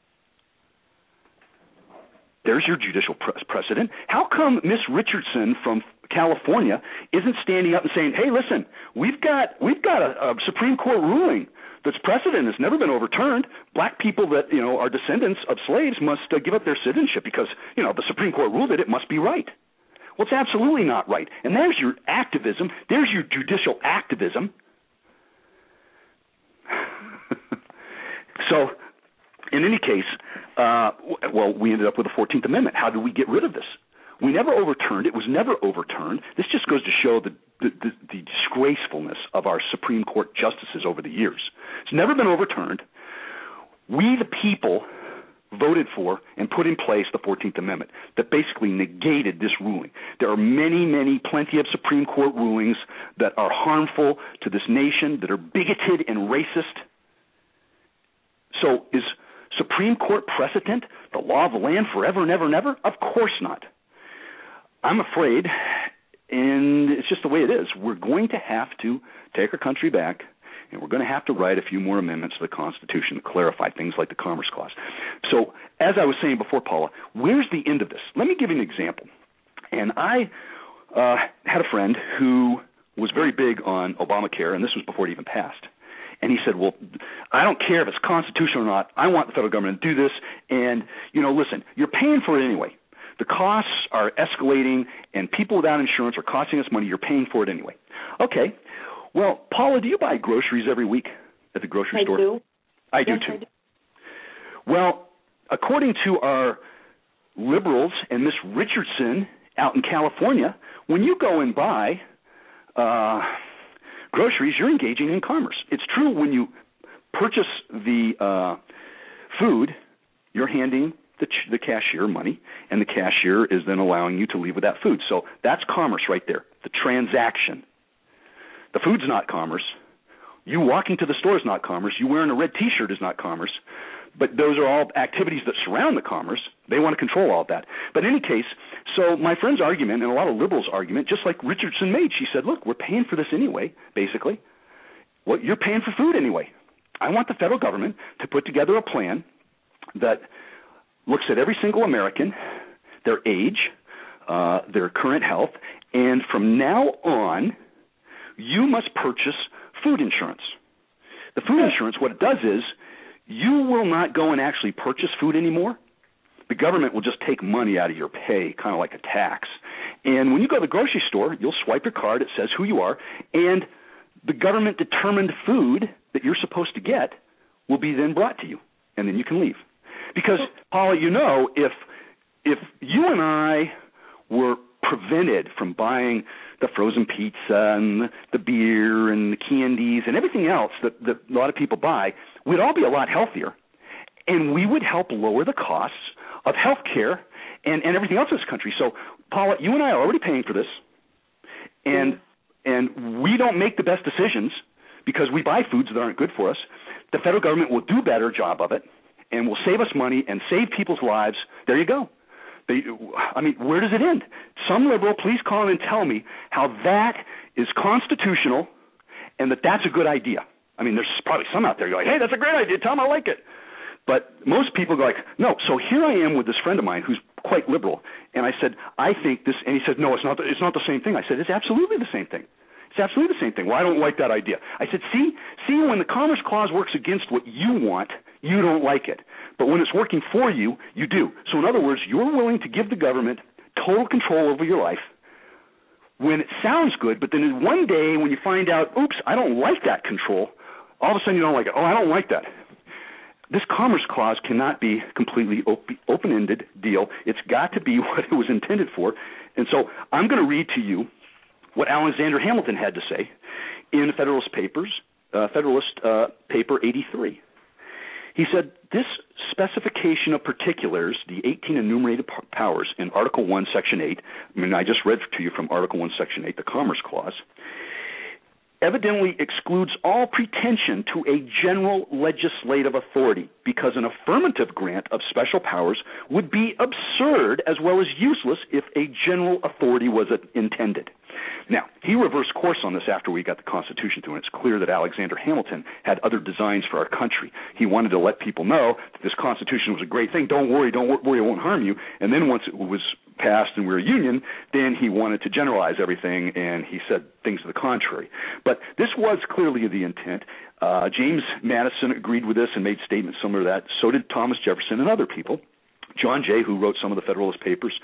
There's your judicial pre- precedent. How come Miss Richardson from California isn't standing up and saying, "Hey, listen, we've got we've got a, a Supreme Court ruling that's precedent has never been overturned. Black people that you know are descendants of slaves must uh, give up their citizenship because you know the Supreme Court ruled it. It must be right." Well, it's absolutely not right. And there's your activism. There's your judicial activism. So, in any case, uh, well, we ended up with the fourteenth Amendment. How did we get rid of this? We never overturned it. It was never overturned. This just goes to show the, the, the, the disgracefulness of our Supreme Court justices over the years. It's never been overturned. We, the people, voted for and put in place the fourteenth Amendment that basically negated this ruling. There are many, many, plenty of Supreme Court rulings that are harmful to this nation, that are bigoted and racist. So is Supreme Court precedent the law of the land forever and ever and ever? Of course not. I'm afraid, and it's just the way it is, we're going to have to take our country back, and we're going to have to write a few more amendments to the Constitution to clarify things like the Commerce Clause. So, as I was saying before, Paula, where's the end of this? Let me give you an example. And I uh, had a friend who was very big on Obamacare, and this was before it even passed. And he said, well, I don't care if it's constitutional or not. I want the federal government to do this. And, you know, listen, you're paying for it anyway. The costs are escalating, and people without insurance are costing us money. You're paying for it anyway. Okay. Well, Paula, do you buy groceries every week at the grocery I store? Do. I do. Yes, too. I do. Well, according to our liberals and Miss Richardson out in California, when you go and buy uh, groceries, you're engaging in commerce. It's true when you purchase the uh, food, you're handing the, ch- the cashier money, and the cashier is then allowing you to leave with that food. So that's commerce right there, the transaction. The food's not commerce. You walking to the store is not commerce. You wearing a red T-shirt is not commerce. But those are all activities that surround the commerce. They want to control all of that. But in any case, so my friend's argument and a lot of liberals' argument, just like Richardson made, she said, look, we're paying for this anyway, basically. Well, you're paying for food anyway. I want the federal government to put together a plan that looks at every single American, their age, uh, their current health, and from now on, you must purchase food insurance. The food insurance, what it does is, you will not go and actually purchase food anymore. The government will just take money out of your pay, kind of like a tax. And when you go to the grocery store, you'll swipe your card. It says who you are. And the government-determined food that you're supposed to get will be then brought to you. And then you can leave. Because, Paula, you know, if if you and I were prevented from buying the frozen pizza and the beer and the candies and everything else that, that a lot of people buy, we'd all be a lot healthier, and we would help lower the costs of health care and, and everything else in this country. So, Paula, you and I are already paying for this, and and we don't make the best decisions because we buy foods that aren't good for us. The federal government will do a better job of it and will save us money and save people's lives. There you go. They, I mean, where does it end? Some liberal, please call in and tell me how that is constitutional and that that's a good idea. I mean, there's probably some out there going, hey, that's a great idea. Tell them I like it. But most people go like, no. So here I am with this friend of mine who's quite liberal, and I said, I think this, and he said, no, it's not. The, it's not the same thing. I said, it's absolutely the same thing. It's absolutely the same thing. Well, I don't like that idea. I said, see, see, when the Commerce Clause works against what you want, you don't like it. But when it's working for you, you do. So in other words, you're willing to give the government total control over your life when it sounds good, but then one day when you find out, oops, I don't like that control, all of a sudden you don't like it. Oh, I don't like that. This Commerce Clause cannot be completely op- open-ended deal. It's got to be what it was intended for. And so I'm going to read to you what Alexander Hamilton had to say in the Federalist Papers, uh, Federalist uh, Paper eighty-three. He said, this specification of particulars, the eighteen enumerated p- powers in Article one, Section eight, I mean, I just read to you from Article one, Section eight, the Commerce Clause, evidently excludes all pretension to a general legislative authority because an affirmative grant of special powers would be absurd as well as useless if a general authority was intended. Now, he reversed course on this after we got the Constitution through, and it's clear that Alexander Hamilton had other designs for our country. He wanted to let people know that this Constitution was a great thing. Don't worry, don't worry, it won't harm you. And then once it was passed and we were a union, then he wanted to generalize everything, and he said things to the contrary. But this was clearly the intent. Uh, James Madison agreed with this and made statements similar to that. So did Thomas Jefferson and other people. John Jay, who wrote some of the Federalist Papers.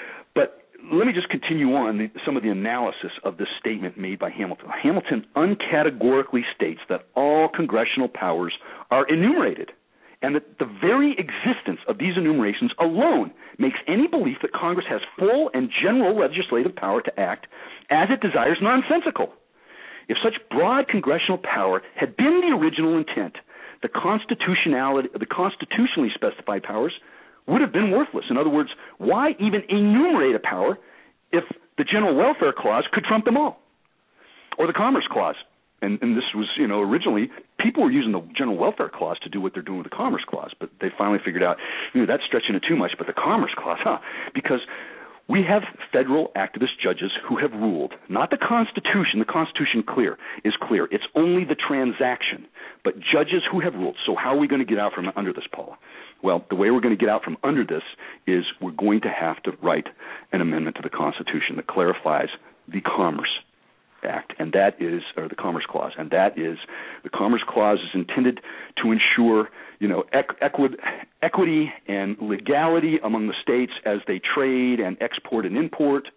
But let me just continue on the, some of the analysis of this statement made by Hamilton. Hamilton uncategorically states that all congressional powers are enumerated, and that the very existence of these enumerations alone makes any belief that Congress has full and general legislative power to act as it desires nonsensical. If such broad congressional power had been the original intent, the constitutionality, the constitutionally specified powers would have been worthless. In other words, why even enumerate a power if the General Welfare Clause could trump them all? Or the Commerce Clause. And, and this was, you know, originally people were using the General Welfare Clause to do what they're doing with the Commerce Clause, but they finally figured out, you know, that's stretching it too much, but the Commerce Clause, huh? Because we have federal activist judges who have ruled, not the Constitution. The Constitution clear is clear. It's only the transaction, but judges who have ruled. So how are we going to get out from under this, Paula? Well, the way we're going to get out from under this is we're going to have to write an amendment to the Constitution that clarifies the Commerce Act, and that is, or the Commerce Clause, and that is, the Commerce Clause is intended to ensure, you know, equi- equity and legality among the states as they trade and export and import.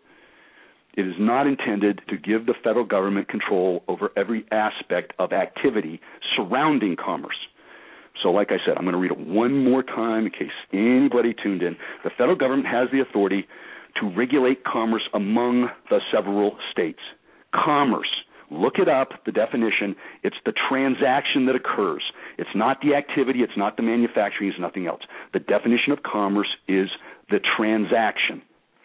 It is not intended to give the federal government control over every aspect of activity surrounding commerce. So like I said, I'm going to read it one more time in case anybody tuned in. The federal government has the authority to regulate commerce among the several states. Commerce, look it up, the definition, it's the transaction that occurs. It's not the activity, it's not the manufacturing, it's nothing else. The definition of commerce is the transaction.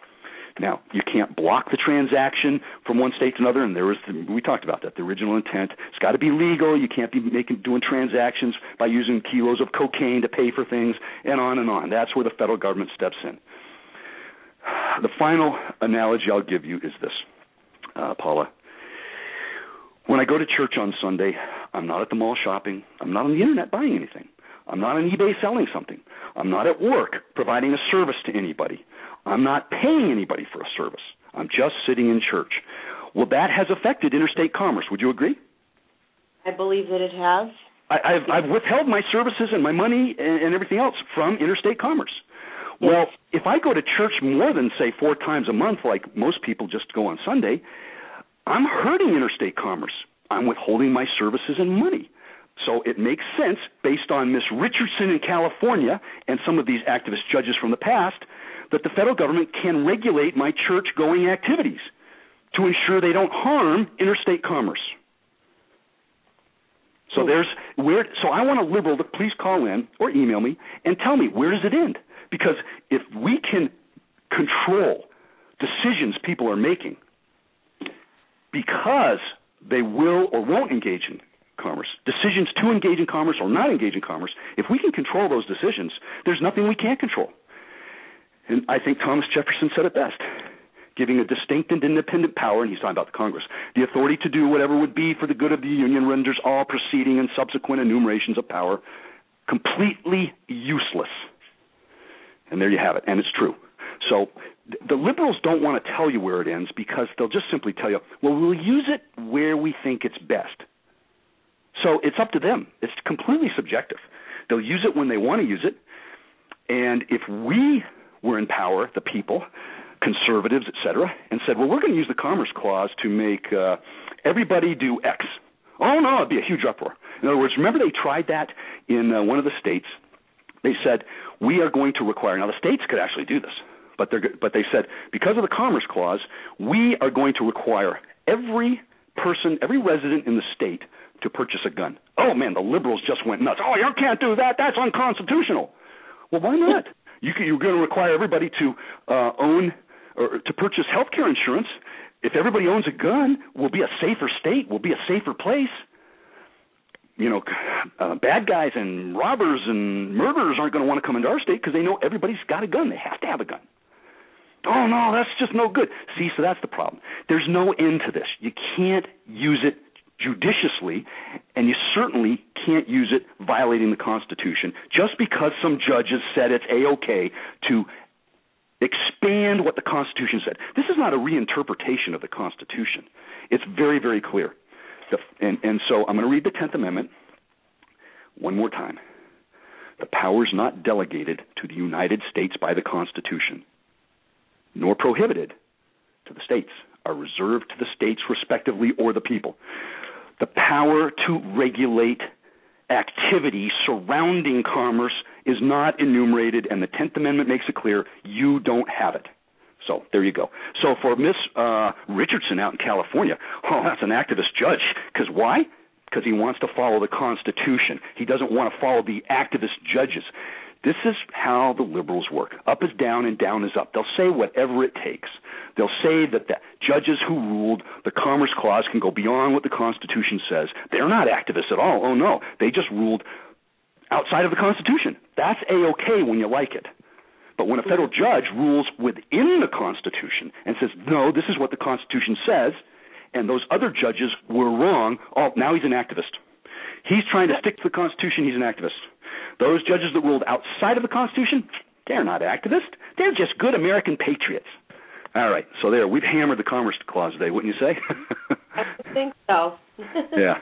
Now, you can't block the transaction from one state to another, and there was the, we talked about that, the original intent. It's got to be legal. You can't be making doing transactions by using kilos of cocaine to pay for things, and on and on. That's where the federal government steps in. The final analogy I'll give you is this, uh, Paula. When I go to church on Sunday, I'm not at the mall shopping. I'm not on the internet buying anything. I'm not on eBay selling something. I'm not at work providing a service to anybody. I'm not paying anybody for a service. I'm just sitting in church. Well, that has affected interstate commerce. Would you agree? I believe that it has. I, I've, I've withheld my services and my money and, and everything else from interstate commerce. Yes. Well, if I go to church more than, say, four times a month, like most people just go on Sunday, I'm hurting interstate commerce. I'm withholding my services and money. So it makes sense, based on Miss Richardson in California and some of these activist judges from the past, that the federal government can regulate my church-going activities to ensure they don't harm interstate commerce. So there's where. So I want a liberal to please call in or email me and tell me, where does it end? Because if we can control decisions people are making because they will or won't engage in commerce, decisions to engage in commerce or not engage in commerce, if we can control those decisions, there's nothing we can't control. And I think Thomas Jefferson said it best, giving a distinct and independent power, and he's talking about the Congress, the authority to do whatever would be for the good of the Union renders all preceding and subsequent enumerations of power completely useless. And there you have it, and it's true. So the liberals don't want to tell you where it ends because they'll just simply tell you, well, we'll use it where we think it's best. So it's up to them. It's completely subjective. They'll use it when they want to use it, and if we were in power, the people, conservatives, et cetera, and said, well, we're going to use the Commerce Clause to make uh, everybody do X. Oh, no, it'd be a huge uproar. In other words, remember they tried that in uh, one of the states. They said, we are going to require, now the states could actually do this, but, they're, but they said, because of the Commerce Clause, we are going to require every person, every resident in the state to purchase a gun. Oh, man, the liberals just went nuts. Oh, you can't do that. That's unconstitutional. Well, why not? You can, you're going to require everybody to uh, own or to purchase health care insurance if everybody owns a gun, we'll be a safer state. We'll be a safer place. You know, uh, bad guys and robbers and murderers aren't going to want to come into our state because they know everybody's got a gun. They have to have a gun. Oh, no, that's just no good. See, so that's the problem. There's no end to this. You can't use it judiciously, and you certainly can't use it violating the Constitution just because some judges said it's A-okay to expand what the Constitution said. This is not a reinterpretation of the Constitution. It's very, very clear. The, and, and so I'm going to read the tenth Amendment one more time. The powers not delegated to the United States by the Constitution, nor prohibited to the states, are reserved to the states respectively or the people. The power to regulate activity surrounding commerce is not enumerated, and the tenth Amendment makes it clear you don't have it. So there you go. So for Miss uh, Richardson out in California, oh, that's an activist judge. Because why? Because he wants to follow the Constitution. He doesn't want to follow the activist judges. This is how the liberals work. Up is down and down is up. They'll say whatever it takes. They'll say that the judges who ruled the Commerce Clause can go beyond what the Constitution says. They're not activists at all. Oh, no. They just ruled outside of the Constitution. That's A-okay when you like it. But when a federal judge rules within the Constitution and says, no, this is what the Constitution says, and those other judges were wrong, oh, now he's an activist. He's trying to stick to the Constitution. He's an activist. Those judges that ruled outside of the Constitution, they're not activists. They're just good American patriots. All right, so there, we've hammered the Commerce Clause today, wouldn't you say? I think so. Yeah.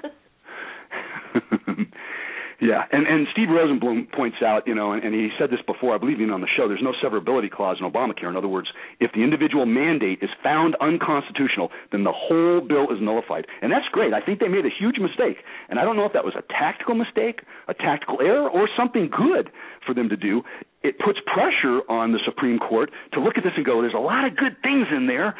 Yeah, and, and Steve Rosenblum points out, you know, and, and he said this before, I believe even on the show, there's no severability clause in Obamacare. In other words, if the individual mandate is found unconstitutional, then the whole bill is nullified. And that's great. I think they made a huge mistake. And I don't know if that was a tactical mistake, a tactical error, or something good for them to do. It puts pressure on the Supreme Court to look at this and go, there's a lot of good things in there.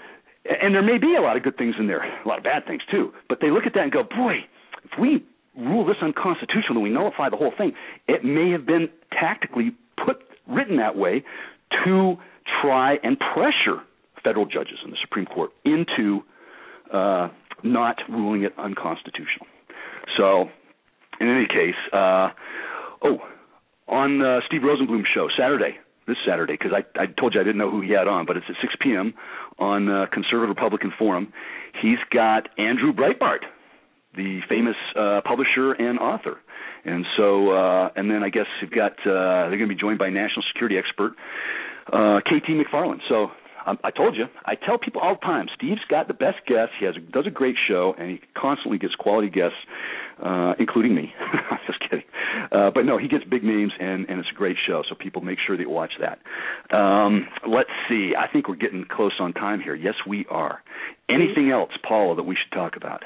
And there may be a lot of good things in there, a lot of bad things too. But they look at that and go, boy, if we rule this unconstitutional and we nullify the whole thing, it may have been tactically put written that way to try and pressure federal judges in the Supreme Court into uh, not ruling it unconstitutional. So, in any case, uh, oh, on uh, Steve Rosenblum's show Saturday, this Saturday, because I, I told you I didn't know who he had on, but it's at six p.m. on uh, Conservative Republican Forum. He's got Andrew Breitbart, the famous uh, publisher and author. And so, uh, and then I guess you've got, uh, they're going to be joined by national security expert uh, K T McFarland. So um, I told you, I tell people all the time, Steve's got the best guests. He has a, does a great show, and he constantly gets quality guests, uh, including me. I'm just kidding. Uh, but no, he gets big names, and, and it's a great show, so people make sure they watch that. Um, let's see. I think we're getting close on time here. Yes, we are. Anything else, Paula, that we should talk about?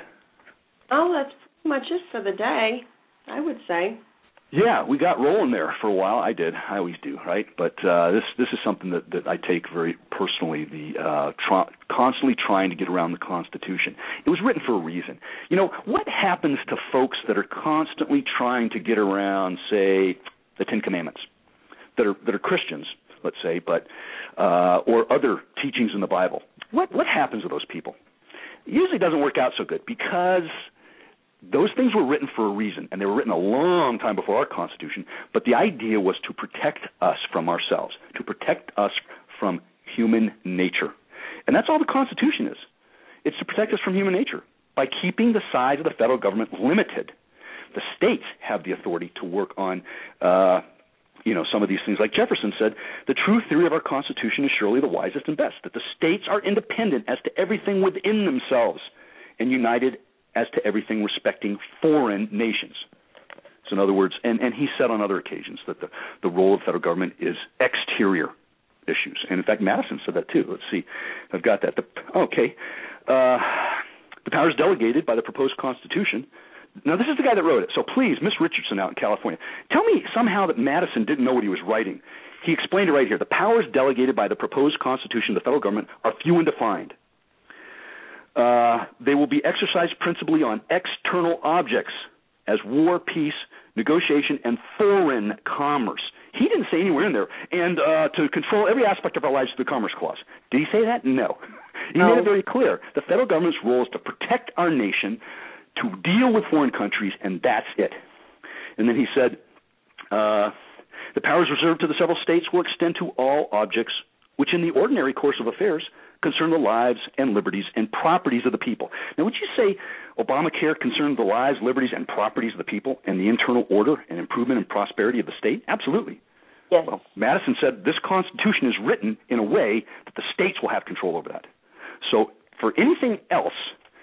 Oh, that's pretty much it for the day, I would say. Yeah, we got rolling there for a while. I did. I always do, right? But uh, this this is something that, that I take very personally, the uh, tra- constantly trying to get around the Constitution. It was written for a reason. You know, what happens to folks that are constantly trying to get around, say, the Ten Commandments, that are that are Christians, let's say, but uh, or other teachings in the Bible? What what happens to those people? It usually doesn't work out so good because those things were written for a reason, and they were written a long time before our Constitution, but the idea was to protect us from ourselves, to protect us from human nature. And that's all the Constitution is. It's to protect us from human nature by keeping the size of the federal government limited. The states have the authority to work on uh, you know, some of these things. Like Jefferson said, the true theory of our Constitution is surely the wisest and best, that the states are independent as to everything within themselves and united as to everything respecting foreign nations. So in other words, and, and he said on other occasions that the, the role of federal government is exterior issues. And in fact, Madison said that too. Let's see. I've got that. The, okay. Uh, the powers delegated by the proposed Constitution. Now, this is the guy that wrote it. So please, Miss Richardson out in California, tell me somehow that Madison didn't know what he was writing. He explained it right here. The powers delegated by the proposed Constitution of the federal government are few and defined. Uh, they will be exercised principally on external objects as war, peace, negotiation, and foreign commerce. He didn't say anywhere in there. And uh, to control every aspect of our lives through the Commerce Clause. Did he say that? No. He oh. made it very clear. The federal government's role is to protect our nation, to deal with foreign countries, and that's it. And then he said, uh, the powers reserved to the several states will extend to all objects which in the ordinary course of affairs concern the lives and liberties and properties of the people. Now, would you say Obamacare concerned the lives, liberties, and properties of the people and the internal order and improvement and prosperity of the state? Absolutely. Yes. Well, Madison said this Constitution is written in a way that the states will have control over that. So for anything else,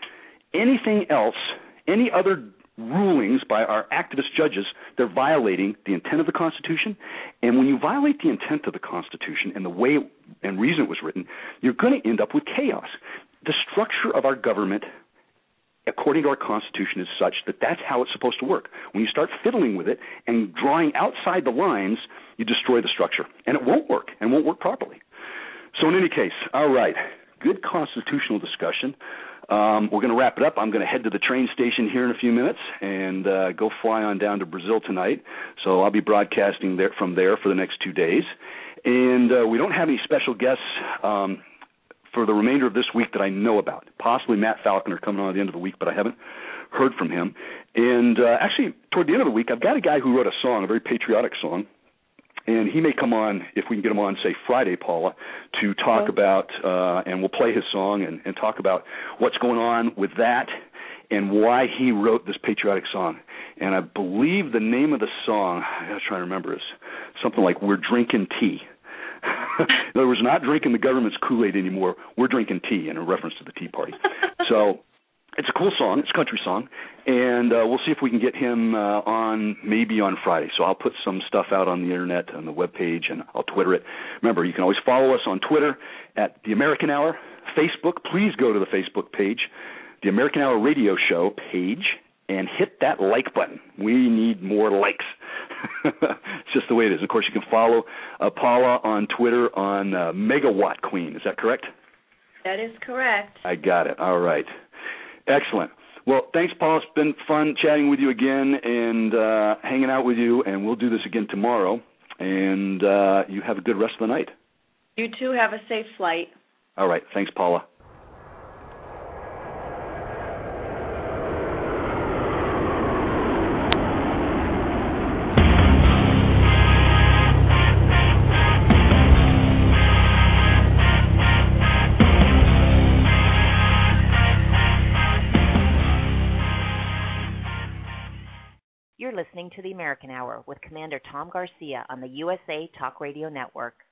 anything else, any other rulings by our activist judges, they're violating the intent of the Constitution. And when you violate the intent of the Constitution and the way and reason it was written, you're going to end up with chaos. The structure of our government, according to our Constitution, is such that that's how it's supposed to work. When you start fiddling with it and drawing outside the lines, you destroy the structure. And it won't work, and won't work properly. So in any case, all right, good constitutional discussion. Um, we're going to wrap it up. I'm going to head to the train station here in a few minutes and uh, go fly on down to Brazil tonight. So I'll be broadcasting there from there for the next two days. And uh, we don't have any special guests um, for the remainder of this week that I know about. Possibly Matt Falconer coming on at the end of the week, but I haven't heard from him. And uh, actually, toward the end of the week, I've got a guy who wrote a song, a very patriotic song. And he may come on, if we can get him on, say, Friday, Paula, to talk okay. about, uh, and we'll play his song and, and talk about what's going on with that and why he wrote this patriotic song. And I believe the name of the song, I was trying to remember, is something like We're Drinking Tea. In other words, not drinking the government's Kool-Aid anymore. We're drinking tea, in a reference to the Tea Party. So it's a cool song. It's a country song. And uh, we'll see if we can get him uh, on maybe on Friday. So I'll put some stuff out on the Internet, on the webpage, and I'll Twitter it. Remember, you can always follow us on Twitter at The American Hour. Facebook, please go to the Facebook page, The American Hour Radio Show page, and hit that like button. We need more likes. It's just the way it is. Of course, you can follow uh, Paula on Twitter on uh, Megawatt Queen. Is that correct? That is correct. I got it. All right. Excellent. Well, thanks, Paul. It's been fun chatting with you again and uh, hanging out with you, and we'll do this again tomorrow. And uh, you have a good rest of the night. You too. Have a safe flight. All right. Thanks, Paula. You're listening to The American Hour with Commander Tom Garcia on the U S A Talk Radio Network.